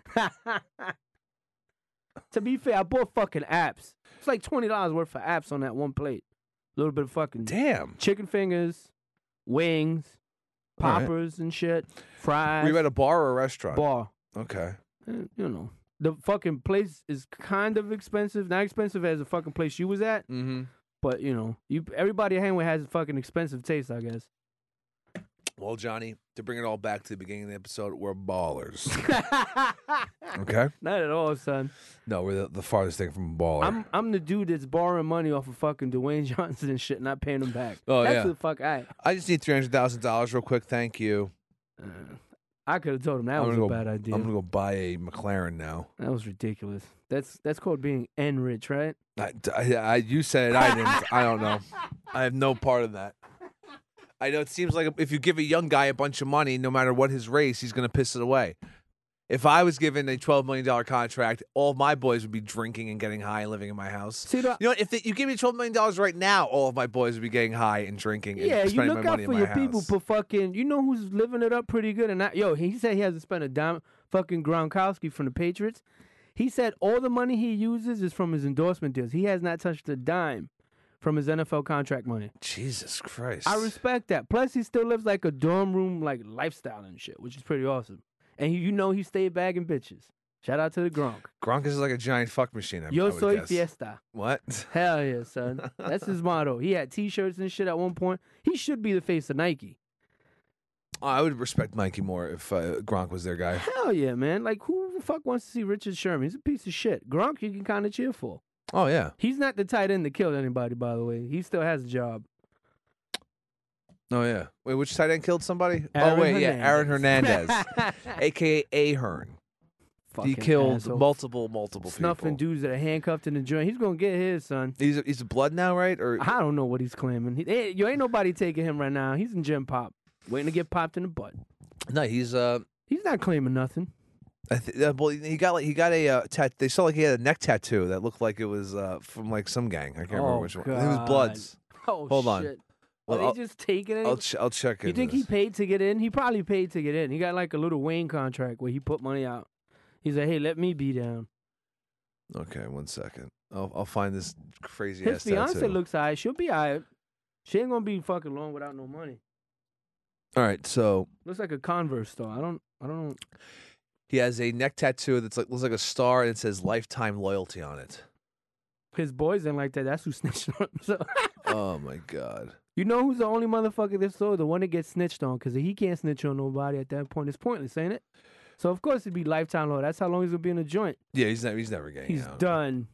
[SPEAKER 4] To be fair, I bought fucking apps. It's like twenty dollars worth of apps on that one plate. A little bit of fucking
[SPEAKER 3] Damn.
[SPEAKER 4] chicken fingers, wings,
[SPEAKER 3] All right.
[SPEAKER 4] poppers and shit, fries.
[SPEAKER 3] Were you at a bar or a restaurant?
[SPEAKER 4] bar.
[SPEAKER 3] Okay.
[SPEAKER 4] Eh, You know, the fucking place is kind of expensive. Not expensive as the fucking place you was at,
[SPEAKER 3] Mm-hmm.
[SPEAKER 4] but you know, you everybody I hang with has a fucking expensive taste, I guess.
[SPEAKER 3] Well, Johnny, to bring it all back to the beginning of the episode, we're ballers. Okay?
[SPEAKER 4] Not at all, son.
[SPEAKER 3] No, we're the, the farthest thing from a baller.
[SPEAKER 4] I'm I'm the dude that's borrowing money off of fucking Dwayne Johnson and shit, not paying him back.
[SPEAKER 3] Oh,
[SPEAKER 4] that's
[SPEAKER 3] yeah.
[SPEAKER 4] who the fuck I.
[SPEAKER 3] I just need three hundred thousand dollars real quick. Thank you.
[SPEAKER 4] Uh, I could have told him that
[SPEAKER 3] I'm
[SPEAKER 4] was
[SPEAKER 3] gonna
[SPEAKER 4] a
[SPEAKER 3] go,
[SPEAKER 4] bad idea.
[SPEAKER 3] I'm going to go buy a McLaren now.
[SPEAKER 4] That was ridiculous. That's that's called being N rich, right?
[SPEAKER 3] I, I, I- you said it. I didn't. I don't know. I have no part of that. I know it seems like if you give a young guy a bunch of money, no matter what his race, he's going to piss it away. If I was given a twelve million dollars contract, all of my boys would be drinking and getting high and living in my house.
[SPEAKER 4] See, the,
[SPEAKER 3] You know what? If the, you give me twelve million dollars right now, all of my boys would be getting high and drinking and
[SPEAKER 4] yeah, you
[SPEAKER 3] spending
[SPEAKER 4] look
[SPEAKER 3] my
[SPEAKER 4] out
[SPEAKER 3] money
[SPEAKER 4] for
[SPEAKER 3] in my
[SPEAKER 4] your
[SPEAKER 3] house.
[SPEAKER 4] people, but fucking, you know who's living it up pretty good? And I, yo, he said he hasn't spent a dime. Fucking Gronkowski from the Patriots. He said all the money he uses is from his endorsement deals. He has not touched a dime from his N F L contract money.
[SPEAKER 3] Jesus Christ.
[SPEAKER 4] I respect that. Plus, he still lives like a dorm room like lifestyle and shit, which is pretty awesome. And he, you know he stayed bagging bitches. Shout out to the Gronk.
[SPEAKER 3] Gronk is like a giant fuck machine. I, I
[SPEAKER 4] Yo
[SPEAKER 3] would
[SPEAKER 4] soy
[SPEAKER 3] guess.
[SPEAKER 4] fiesta.
[SPEAKER 3] What?
[SPEAKER 4] Hell yeah, son. That's his motto. He had T-shirts and shit at one point. He should be the face of Nike.
[SPEAKER 3] Oh, I would respect Nike more if uh, Gronk was their guy.
[SPEAKER 4] Hell yeah, man. Like, who the fuck wants to see Richard Sherman? He's a piece of shit. Gronk, you can kind of cheer for.
[SPEAKER 3] Oh yeah.
[SPEAKER 4] He's not the tight end that killed anybody, by the way. He still has a job.
[SPEAKER 3] Oh yeah. Wait, which tight end killed somebody?
[SPEAKER 4] Aaron
[SPEAKER 3] oh wait, yeah, Aaron Hernandez,
[SPEAKER 4] Hernandez.
[SPEAKER 3] aka Ahern. He
[SPEAKER 4] Fucking
[SPEAKER 3] killed
[SPEAKER 4] asshole.
[SPEAKER 3] multiple, multiple
[SPEAKER 4] Snuffing
[SPEAKER 3] people.
[SPEAKER 4] dudes that are handcuffed in the joint. He's gonna get his, son.
[SPEAKER 3] He's he's blood now, right? Or
[SPEAKER 4] I don't know what he's claiming. He, hey, yo, ain't nobody taking him right now. He's in gym pop, waiting to get popped in the butt.
[SPEAKER 3] no? He's uh,
[SPEAKER 4] He's not claiming nothing.
[SPEAKER 3] I th- uh, well, he got like he got a uh, tat. They saw like he had a neck tattoo that looked like it was uh from like some gang. I can't remember
[SPEAKER 4] Oh,
[SPEAKER 3] which one. It was
[SPEAKER 4] God.
[SPEAKER 3] Bloods.
[SPEAKER 4] Oh,
[SPEAKER 3] Hold on.
[SPEAKER 4] shit.
[SPEAKER 3] Well,
[SPEAKER 4] Are they
[SPEAKER 3] I'll-
[SPEAKER 4] just taking it?
[SPEAKER 3] I'll ch- I'll check it.
[SPEAKER 4] You think he paid to get in? He probably paid to get in. He got like a little Wayne contract where he put money out. He's like, hey, let me be down.
[SPEAKER 3] Okay, one second. I'll I'll find this crazy
[SPEAKER 4] His
[SPEAKER 3] ass
[SPEAKER 4] fiance
[SPEAKER 3] tattoo.
[SPEAKER 4] looks alright. She'll be alright. She ain't gonna be fucking long without no money.
[SPEAKER 3] All right, so
[SPEAKER 4] Looks like a Converse store. I don't. I don't know.
[SPEAKER 3] he has a neck tattoo that's like looks like a star and it says lifetime loyalty on it.
[SPEAKER 4] His boys ain't like that. That's who snitched on him. So
[SPEAKER 3] Oh my god.
[SPEAKER 4] you know who's the only motherfucker this store? The one that gets snitched on, because he can't snitch on nobody at that point. It's pointless, ain't it? So of course it'd be lifetime law. That's how long he's gonna be in the joint.
[SPEAKER 3] Yeah, he's never he's never getting
[SPEAKER 4] He's
[SPEAKER 3] out.
[SPEAKER 4] done.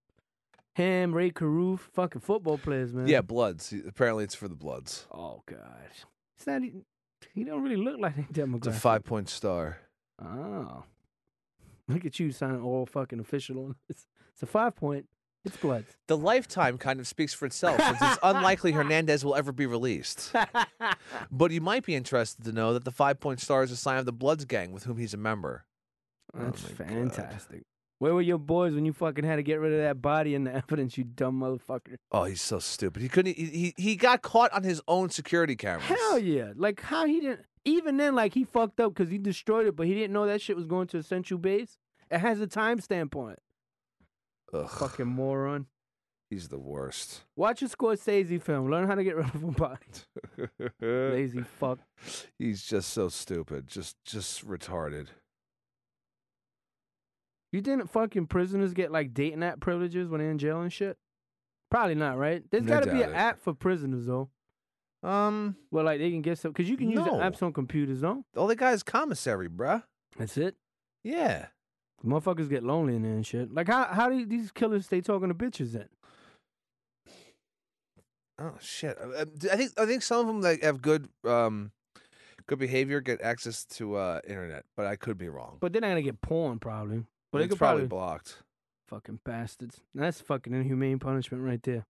[SPEAKER 4] Him, Ray Caruth, fucking football players, man.
[SPEAKER 3] Yeah, Bloods. He- Apparently, it's for the Bloods.
[SPEAKER 4] Oh gosh, it's not. Even, he don't really look like that demographic.
[SPEAKER 3] It's a five point star.
[SPEAKER 4] Oh, look at you signing all fucking official on this. It's a five point. It's Bloods.
[SPEAKER 3] The lifetime kind of speaks for itself, since it's unlikely Hernandez will ever be released. But you might be interested to know that the five point star is a sign of the Bloods gang with whom he's a member.
[SPEAKER 4] That's
[SPEAKER 3] Oh my God.
[SPEAKER 4] fantastic. Where were your boys when you fucking had to get rid of that body and the evidence, you dumb motherfucker?
[SPEAKER 3] Oh, he's so stupid. He couldn't. He he, he got caught on his own security cameras.
[SPEAKER 4] Hell yeah. Like, how he didn't. Even then, like, he fucked up because he destroyed it, but he didn't know that shit was going to a central base. It has a timestamp on it.
[SPEAKER 3] Ugh,
[SPEAKER 4] Fucking moron.
[SPEAKER 3] he's the worst.
[SPEAKER 4] Watch a Scorsese film. Learn how to get rid of a body. Lazy fuck.
[SPEAKER 3] He's just so stupid. Just just retarded.
[SPEAKER 4] You didn't fucking prisoners get, like, dating app privileges when they're in jail and shit? Probably not, right? There's
[SPEAKER 3] I
[SPEAKER 4] got to be
[SPEAKER 3] doubt
[SPEAKER 4] an
[SPEAKER 3] it.
[SPEAKER 4] app for prisoners, though.
[SPEAKER 3] Um,
[SPEAKER 4] Well, like, they can get some. Because you can use the
[SPEAKER 3] No.
[SPEAKER 4] apps on computers, though.
[SPEAKER 3] all they got is commissary, bruh.
[SPEAKER 4] That's it.
[SPEAKER 3] Yeah.
[SPEAKER 4] Motherfuckers get lonely in there and shit. Like, how how do these killers stay talking to bitches then?
[SPEAKER 3] Oh shit! Uh, I think I think some of them that have good um good behavior get access to uh internet, but I could be wrong.
[SPEAKER 4] But they're not gonna get porn, probably. But they
[SPEAKER 3] it's
[SPEAKER 4] could
[SPEAKER 3] probably,
[SPEAKER 4] probably,
[SPEAKER 3] blocked.
[SPEAKER 4] fucking bastards. That's fucking inhumane punishment right there.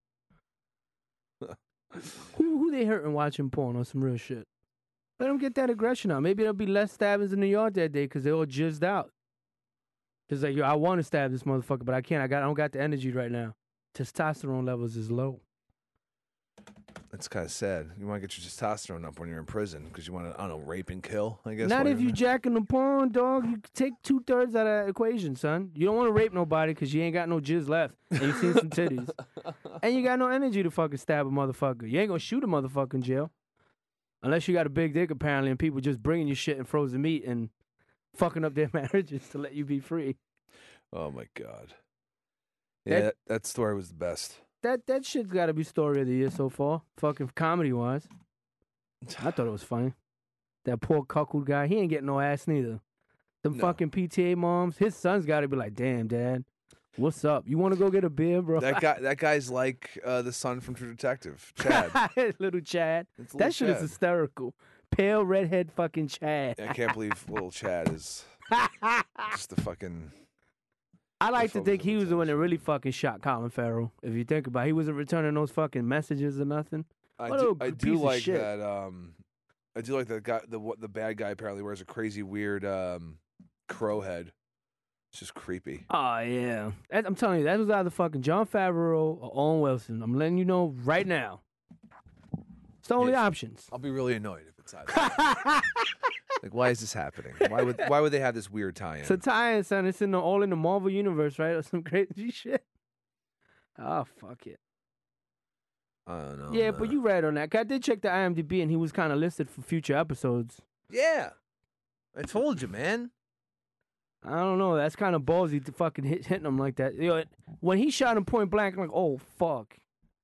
[SPEAKER 4] who who they hurting watching porn on some real shit? Let them get that aggression out. Maybe there'll be less stabbings in the yard that day because they all jizzed out. It's like, yo, I want to stab this motherfucker, but I can't. I got I don't got the energy right now. Testosterone levels is low.
[SPEAKER 3] That's kind of sad. You want to get your testosterone up when you're in prison because you want to, I don't know, rape and kill, I guess.
[SPEAKER 4] Not
[SPEAKER 3] while
[SPEAKER 4] if
[SPEAKER 3] you're
[SPEAKER 4] you
[SPEAKER 3] in
[SPEAKER 4] jacking the porn, dog. You take two thirds out of that equation, son. You don't want to rape nobody because you ain't got no jizz left and you seen some titties, and you got no energy to fucking stab a motherfucker. You ain't gonna shoot a motherfucker in jail unless you got a big dick apparently, and people just bringing you shit and frozen meat and fucking up their marriages to let you be free.
[SPEAKER 3] Oh my god. Yeah,
[SPEAKER 4] That-
[SPEAKER 3] that, that story was the best.
[SPEAKER 4] That that shit's got to be story of the year so far. Fucking comedy wise, I thought it was funny. That poor cuckold guy, he ain't getting no ass neither. Them
[SPEAKER 3] No.
[SPEAKER 4] fucking P T A moms, his son's got to be like, damn, dad, what's up? You want to go get a beer, bro?
[SPEAKER 3] That guy, that guy's like uh, the son from True Detective, Chad.
[SPEAKER 4] Little Chad.
[SPEAKER 3] It's little
[SPEAKER 4] That shit
[SPEAKER 3] Chad.
[SPEAKER 4] is hysterical. Pale redhead fucking Chad.
[SPEAKER 3] I can't believe little Chad is just the fucking.
[SPEAKER 4] I like to
[SPEAKER 3] focus
[SPEAKER 4] think
[SPEAKER 3] of
[SPEAKER 4] he
[SPEAKER 3] the
[SPEAKER 4] was the one that
[SPEAKER 3] television.
[SPEAKER 4] really fucking shot Colin Farrell. If you think about it, he wasn't returning those fucking messages or nothing.
[SPEAKER 3] I
[SPEAKER 4] What
[SPEAKER 3] do,
[SPEAKER 4] a
[SPEAKER 3] I
[SPEAKER 4] piece
[SPEAKER 3] do
[SPEAKER 4] of
[SPEAKER 3] like
[SPEAKER 4] shit.
[SPEAKER 3] that. Um, I do like that guy. The what the bad guy apparently wears a crazy weird um, crow head. It's just creepy.
[SPEAKER 4] Oh yeah, That- I'm telling you, that was either fucking John Favreau or Owen Wilson. I'm letting you know right now. It's the only
[SPEAKER 3] Yes.
[SPEAKER 4] options.
[SPEAKER 3] I'll be really annoyed if it's either. Like, why is this happening? Why would why would they have this weird tie-in?
[SPEAKER 4] So tie-in, son, it's in the, all in the Marvel universe, right? Or some crazy shit. Oh fuck it.
[SPEAKER 3] I don't know.
[SPEAKER 4] yeah,
[SPEAKER 3] man.
[SPEAKER 4] but you read on that. 'Cause I did check the IMDb, and he was kind of listed for future episodes.
[SPEAKER 3] Yeah, I told you, man.
[SPEAKER 4] I don't know. That's kind of ballsy to fucking hit hitting him like that. You know, when he shot him point blank, I'm like, oh fuck.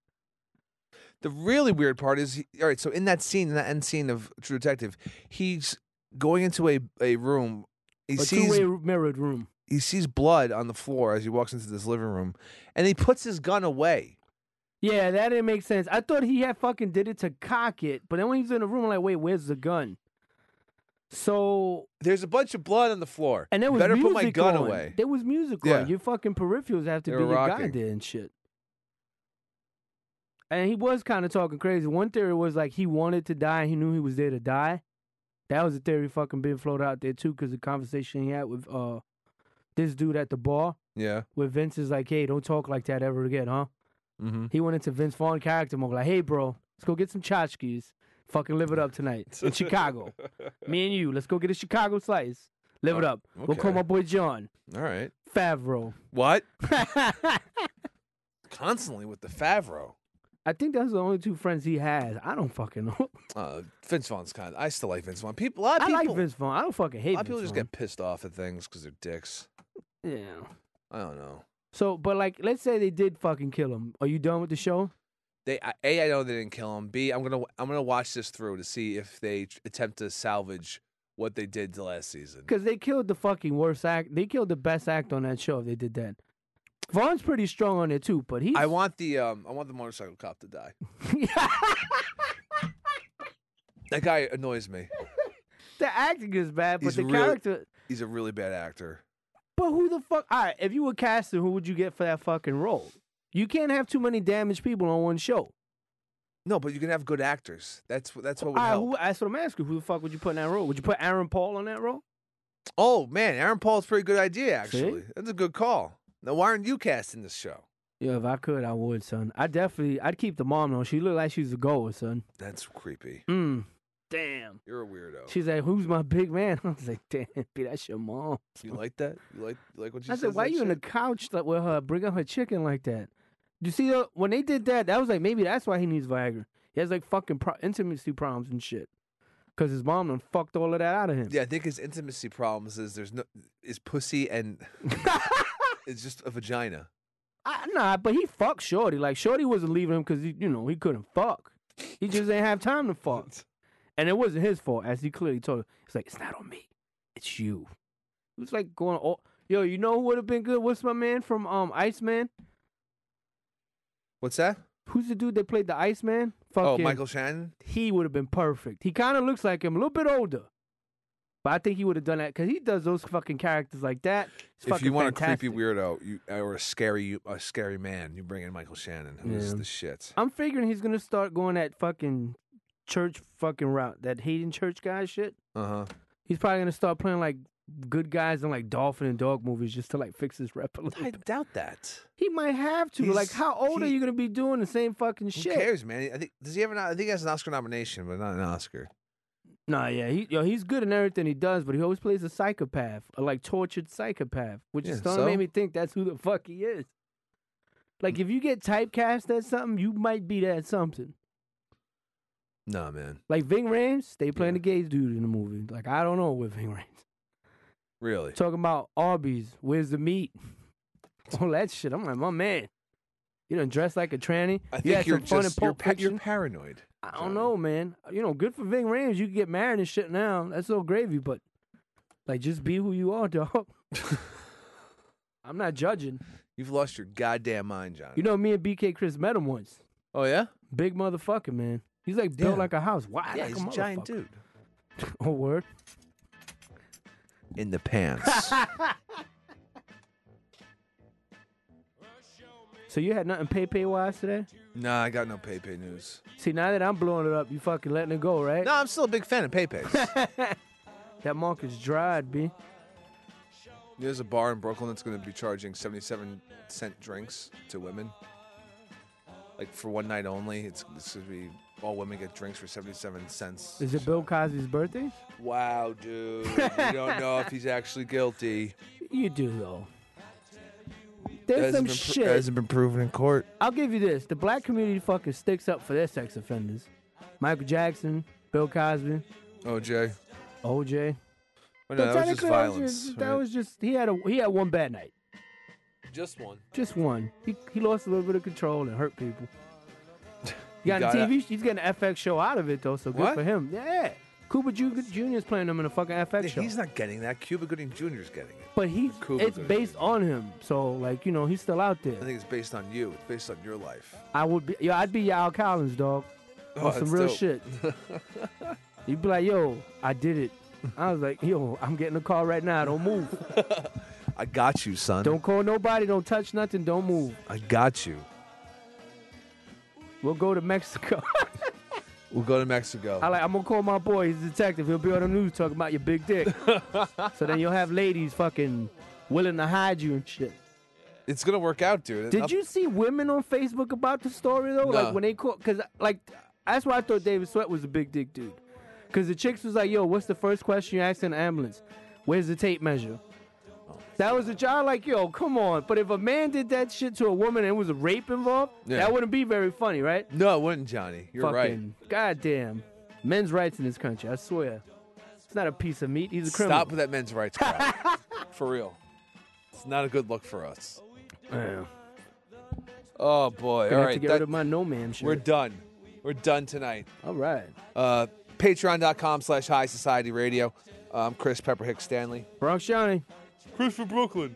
[SPEAKER 3] The really weird part is, he, all right. So in that scene, in that end scene of True Detective, he's going into a a room. He
[SPEAKER 4] A
[SPEAKER 3] sees
[SPEAKER 4] two-way mirrored room.
[SPEAKER 3] he sees blood on the floor as he walks into this living room, and he puts his gun away.
[SPEAKER 4] Yeah, that didn't make sense. I thought he had fucking did it to cock it, but then when he was in the room, I'm like, wait, where's the gun? So,
[SPEAKER 3] There's a bunch of blood on the floor.
[SPEAKER 4] and there was
[SPEAKER 3] Better
[SPEAKER 4] music
[SPEAKER 3] put my gun
[SPEAKER 4] on.
[SPEAKER 3] away.
[SPEAKER 4] There was music
[SPEAKER 3] Yeah.
[SPEAKER 4] on. Your fucking peripherals have to
[SPEAKER 3] They
[SPEAKER 4] be
[SPEAKER 3] were
[SPEAKER 4] your
[SPEAKER 3] rocking.
[SPEAKER 4] guy there and shit. And he was kind of talking crazy. One theory was like he wanted to die and he knew he was there to die. That was a theory fucking being floated out there too, because the conversation he had with uh this dude at the bar,
[SPEAKER 3] Yeah.
[SPEAKER 4] where Vince is like, hey, don't talk like that ever again, huh?
[SPEAKER 3] Mm-hmm.
[SPEAKER 4] He went into Vince Vaughn character mode, like, hey, bro, let's go get some tchotchkes. Fucking live it up tonight in Chicago. Me and you, let's go get a Chicago slice. Live it
[SPEAKER 3] Oh,
[SPEAKER 4] up. Go call
[SPEAKER 3] okay.
[SPEAKER 4] my boy John
[SPEAKER 3] All right.
[SPEAKER 4] Favreau.
[SPEAKER 3] What? Constantly with the Favreau.
[SPEAKER 4] I think that's the only two friends he has. I don't fucking know.
[SPEAKER 3] Uh, Vince Vaughn's kind of. I still like Vince Vaughn. People, a lot of
[SPEAKER 4] I
[SPEAKER 3] people,
[SPEAKER 4] like Vince Vaughn. I don't fucking hate
[SPEAKER 3] a lot of people
[SPEAKER 4] Vince
[SPEAKER 3] just
[SPEAKER 4] Vaughn.
[SPEAKER 3] get pissed off at things because they're dicks.
[SPEAKER 4] Yeah.
[SPEAKER 3] I don't know.
[SPEAKER 4] So, but like, let's say they did fucking kill him. Are you done with the show?
[SPEAKER 3] They I- a I know they didn't kill him. B I'm gonna I'm gonna watch this through to see if they tr- attempt to salvage what they did to last season.
[SPEAKER 4] Because they killed the fucking worst act. They killed the best act on that show if they did that. Vaughn's pretty strong on it too, but he's.
[SPEAKER 3] I want the um I want the motorcycle cop to die. That guy annoys me.
[SPEAKER 4] The acting is bad, but
[SPEAKER 3] He's
[SPEAKER 4] the
[SPEAKER 3] really-
[SPEAKER 4] character.
[SPEAKER 3] He's a really bad actor.
[SPEAKER 4] But who the fuck? All right, if you were casting, who would you get for that fucking role? You can't have too many damaged people on one show.
[SPEAKER 3] No, but you can have good actors. That's what that's what would
[SPEAKER 4] All right,
[SPEAKER 3] help.
[SPEAKER 4] who, that's what I'm asking. Who the fuck would you put in that role? Would you put Aaron Paul on that role?
[SPEAKER 3] Oh man, Aaron Paul's a pretty good idea. Actually,
[SPEAKER 4] See?
[SPEAKER 3] that's a good call. Now, why aren't you casting this show?
[SPEAKER 4] Yeah, if I could, I would, son. I definitely, I'd keep the mom on. She looked like she's a goer, son.
[SPEAKER 3] That's creepy.
[SPEAKER 4] Mm. Damn.
[SPEAKER 3] You're a weirdo.
[SPEAKER 4] She's like, "Who's my big man?" I was like, "Damn, B, that's your mom."
[SPEAKER 3] You like that? You like you like what she
[SPEAKER 4] I
[SPEAKER 3] says
[SPEAKER 4] said, "Why
[SPEAKER 3] that
[SPEAKER 4] you in the
[SPEAKER 3] shit?
[SPEAKER 4] couch like, with her, bringing her chicken like that?" You see, uh, when they did that, that was like maybe that's why he needs Viagra. He has like fucking pro- intimacy problems and shit, because his mom done fucked all of that out of him.
[SPEAKER 3] Yeah, I think his intimacy problems is there's no is pussy and it's just a vagina.
[SPEAKER 4] I, nah, but he fucked Shorty. Like Shorty wasn't leaving him because he, you know, he couldn't fuck. He just didn't have time to fuck, and it wasn't his fault, as he clearly told her. He's like, "It's not on me, it's you." It was like going, oh, yo, you know who would have been good? What's my man from um Iceman?
[SPEAKER 3] What's that?
[SPEAKER 4] Who's the dude that played the Iceman?
[SPEAKER 3] Oh,
[SPEAKER 4] Fucking,
[SPEAKER 3] Michael Shannon.
[SPEAKER 4] He would have been perfect. He kind of looks like him, a little bit older. But I think he would have done that because he does those fucking characters like that. It's
[SPEAKER 3] If
[SPEAKER 4] fucking
[SPEAKER 3] you want
[SPEAKER 4] fantastic.
[SPEAKER 3] a creepy weirdo, you or a scary a scary man, you bring in Michael Shannon, who's
[SPEAKER 4] Yeah.
[SPEAKER 3] the shit.
[SPEAKER 4] I'm figuring he's gonna start going that fucking church fucking route, that hating church guy shit.
[SPEAKER 3] Uh huh.
[SPEAKER 4] He's probably gonna start playing like good guys in like dolphin and dog movies just to like fix his rep a little
[SPEAKER 3] I
[SPEAKER 4] bit.
[SPEAKER 3] doubt that.
[SPEAKER 4] He might have to.
[SPEAKER 3] He's-
[SPEAKER 4] Like, how old are
[SPEAKER 3] he-
[SPEAKER 4] you gonna be doing the same fucking
[SPEAKER 3] Who
[SPEAKER 4] shit?
[SPEAKER 3] cares, man? I think does he have an? I think he has an Oscar nomination, but not an Oscar.
[SPEAKER 4] Nah, yeah, he yo, he's good in everything he does, but he always plays a psychopath, a like tortured psychopath, which
[SPEAKER 3] Yeah,
[SPEAKER 4] is starting
[SPEAKER 3] so?
[SPEAKER 4] to make me think that's who the fuck he is. Like, if you get typecast as something, you might be that something.
[SPEAKER 3] No, man.
[SPEAKER 4] Like Ving Rhames, they playing
[SPEAKER 3] Yeah.
[SPEAKER 4] the gay dude in the movie. Like, I don't know with Ving Rhames.
[SPEAKER 3] Really?
[SPEAKER 4] Talking about Arby's, where's the meat? All that shit. I'm like, my man. You done dressed like a tranny.
[SPEAKER 3] I
[SPEAKER 4] you
[SPEAKER 3] think
[SPEAKER 4] had
[SPEAKER 3] you're
[SPEAKER 4] some fun
[SPEAKER 3] just
[SPEAKER 4] in
[SPEAKER 3] you're,
[SPEAKER 4] Pulp
[SPEAKER 3] pa- you're
[SPEAKER 4] Fiction.
[SPEAKER 3] paranoid.
[SPEAKER 4] I don't know, man. You know, good for Ving Rhames. You can get married and shit now. That's so gravy, but like, just be who you are, dog. I'm not judging.
[SPEAKER 3] You've lost your goddamn mind, John.
[SPEAKER 4] You know, me and B K Chris met him once.
[SPEAKER 3] Oh yeah?
[SPEAKER 4] Big motherfucker, man. He's like built
[SPEAKER 3] Yeah.
[SPEAKER 4] like a house. Why?
[SPEAKER 3] Yeah,
[SPEAKER 4] like
[SPEAKER 3] he's a giant
[SPEAKER 4] motherfucker.
[SPEAKER 3] dude.
[SPEAKER 4] Oh, word.
[SPEAKER 3] In the pants.
[SPEAKER 4] So you had nothing pay-pay wise today?
[SPEAKER 3] Nah, I got no Pepe news.
[SPEAKER 4] See, now that I'm blowing it up, you fucking letting it go, right?
[SPEAKER 3] No, I'm still a big fan of Pepe's.
[SPEAKER 4] That market's dried, B.
[SPEAKER 3] There's a bar in Brooklyn that's going to be charging seventy-seven cent drinks to women. Like for one night only. It's, it's going to be all women get drinks for seventy-seven cents.
[SPEAKER 4] Is it Bill Cosby's birthday?
[SPEAKER 3] Wow, dude. You don't know if he's actually guilty.
[SPEAKER 4] You do, though.
[SPEAKER 3] That
[SPEAKER 4] There's some
[SPEAKER 3] hasn't been, pr-
[SPEAKER 4] shit.
[SPEAKER 3] hasn't been proven in court.
[SPEAKER 4] I'll give you this. The black community fucking sticks up for their sex offenders. Michael Jackson, Bill Cosby,
[SPEAKER 3] O J.
[SPEAKER 4] O J.
[SPEAKER 3] Oh, no, that was just
[SPEAKER 4] technically,
[SPEAKER 3] violence.
[SPEAKER 4] just, that
[SPEAKER 3] right?
[SPEAKER 4] was just he had a he had one bad night.
[SPEAKER 3] just one.
[SPEAKER 4] Just one. He he lost a little bit of control and hurt people. He got,
[SPEAKER 3] got
[SPEAKER 4] a
[SPEAKER 3] it.
[SPEAKER 4] T V. He's getting an F X show out of it though, so good
[SPEAKER 3] What?
[SPEAKER 4] for him. Yeah. Cuba Ju- Junior's playing him in a fucking F X show.
[SPEAKER 3] He's not getting that. Cuba Gooding Junior's getting it.
[SPEAKER 4] But he's
[SPEAKER 3] Cuba
[SPEAKER 4] it's
[SPEAKER 3] Gooding
[SPEAKER 4] based
[SPEAKER 3] Junior
[SPEAKER 4] on him. So like, you know, he's still out there.
[SPEAKER 3] I think it's based on you. It's based on your life.
[SPEAKER 4] I would be yo, I'd be Al Collins, dog.
[SPEAKER 3] Oh,
[SPEAKER 4] On some
[SPEAKER 3] that's
[SPEAKER 4] real
[SPEAKER 3] dope.
[SPEAKER 4] shit. You'd be like, yo, I did it. I was like, yo, I'm getting a call right now. Don't move.
[SPEAKER 3] I got you, son.
[SPEAKER 4] Don't call nobody. Don't touch nothing. Don't move.
[SPEAKER 3] I got you.
[SPEAKER 4] We'll go to Mexico.
[SPEAKER 3] We'll go to Mexico.
[SPEAKER 4] I like. I'm gonna call my boy. He's a detective. He'll be on the news talking about your big dick. So then you'll have ladies fucking willing to hide you and shit.
[SPEAKER 3] It's gonna work out, dude.
[SPEAKER 4] Did
[SPEAKER 3] Enough-
[SPEAKER 4] you see women on Facebook about the story though?
[SPEAKER 3] No.
[SPEAKER 4] Like when they call, cause like that's why I thought David Sweat was a big dick dude. Cause the chicks was like, "Yo, what's the first question you asked in the ambulance? Where's the tape measure?" That was a job. Like, yo, come on. But if a man did that shit to a woman and it was a rape involved,
[SPEAKER 3] Yeah.
[SPEAKER 4] that wouldn't be very funny, right?
[SPEAKER 3] No, it wouldn't, Johnny. You're right.
[SPEAKER 4] Fucking goddamn, men's rights in this country. I swear, it's not a piece of meat. He's a criminal.
[SPEAKER 3] Stop with that men's rights crap. For real. It's not a good look for us.
[SPEAKER 4] Yeah.
[SPEAKER 3] Oh boy.
[SPEAKER 4] Gonna
[SPEAKER 3] All
[SPEAKER 4] have
[SPEAKER 3] right.
[SPEAKER 4] to get
[SPEAKER 3] that-
[SPEAKER 4] rid of my no man shit.
[SPEAKER 3] we're done. We're done tonight.
[SPEAKER 4] All right.
[SPEAKER 3] Uh, Patreon.com slash High Society Radio. I'm Chris Pepper Hicks Stanley.
[SPEAKER 4] Bronx Johnny.
[SPEAKER 3] Chris for Brooklyn.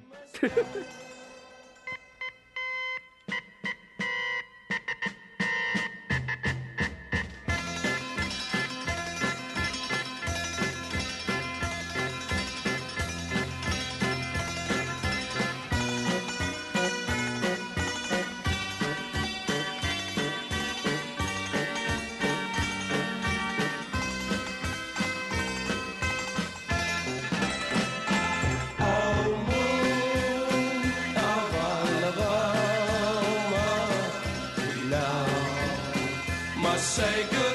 [SPEAKER 6] Must say good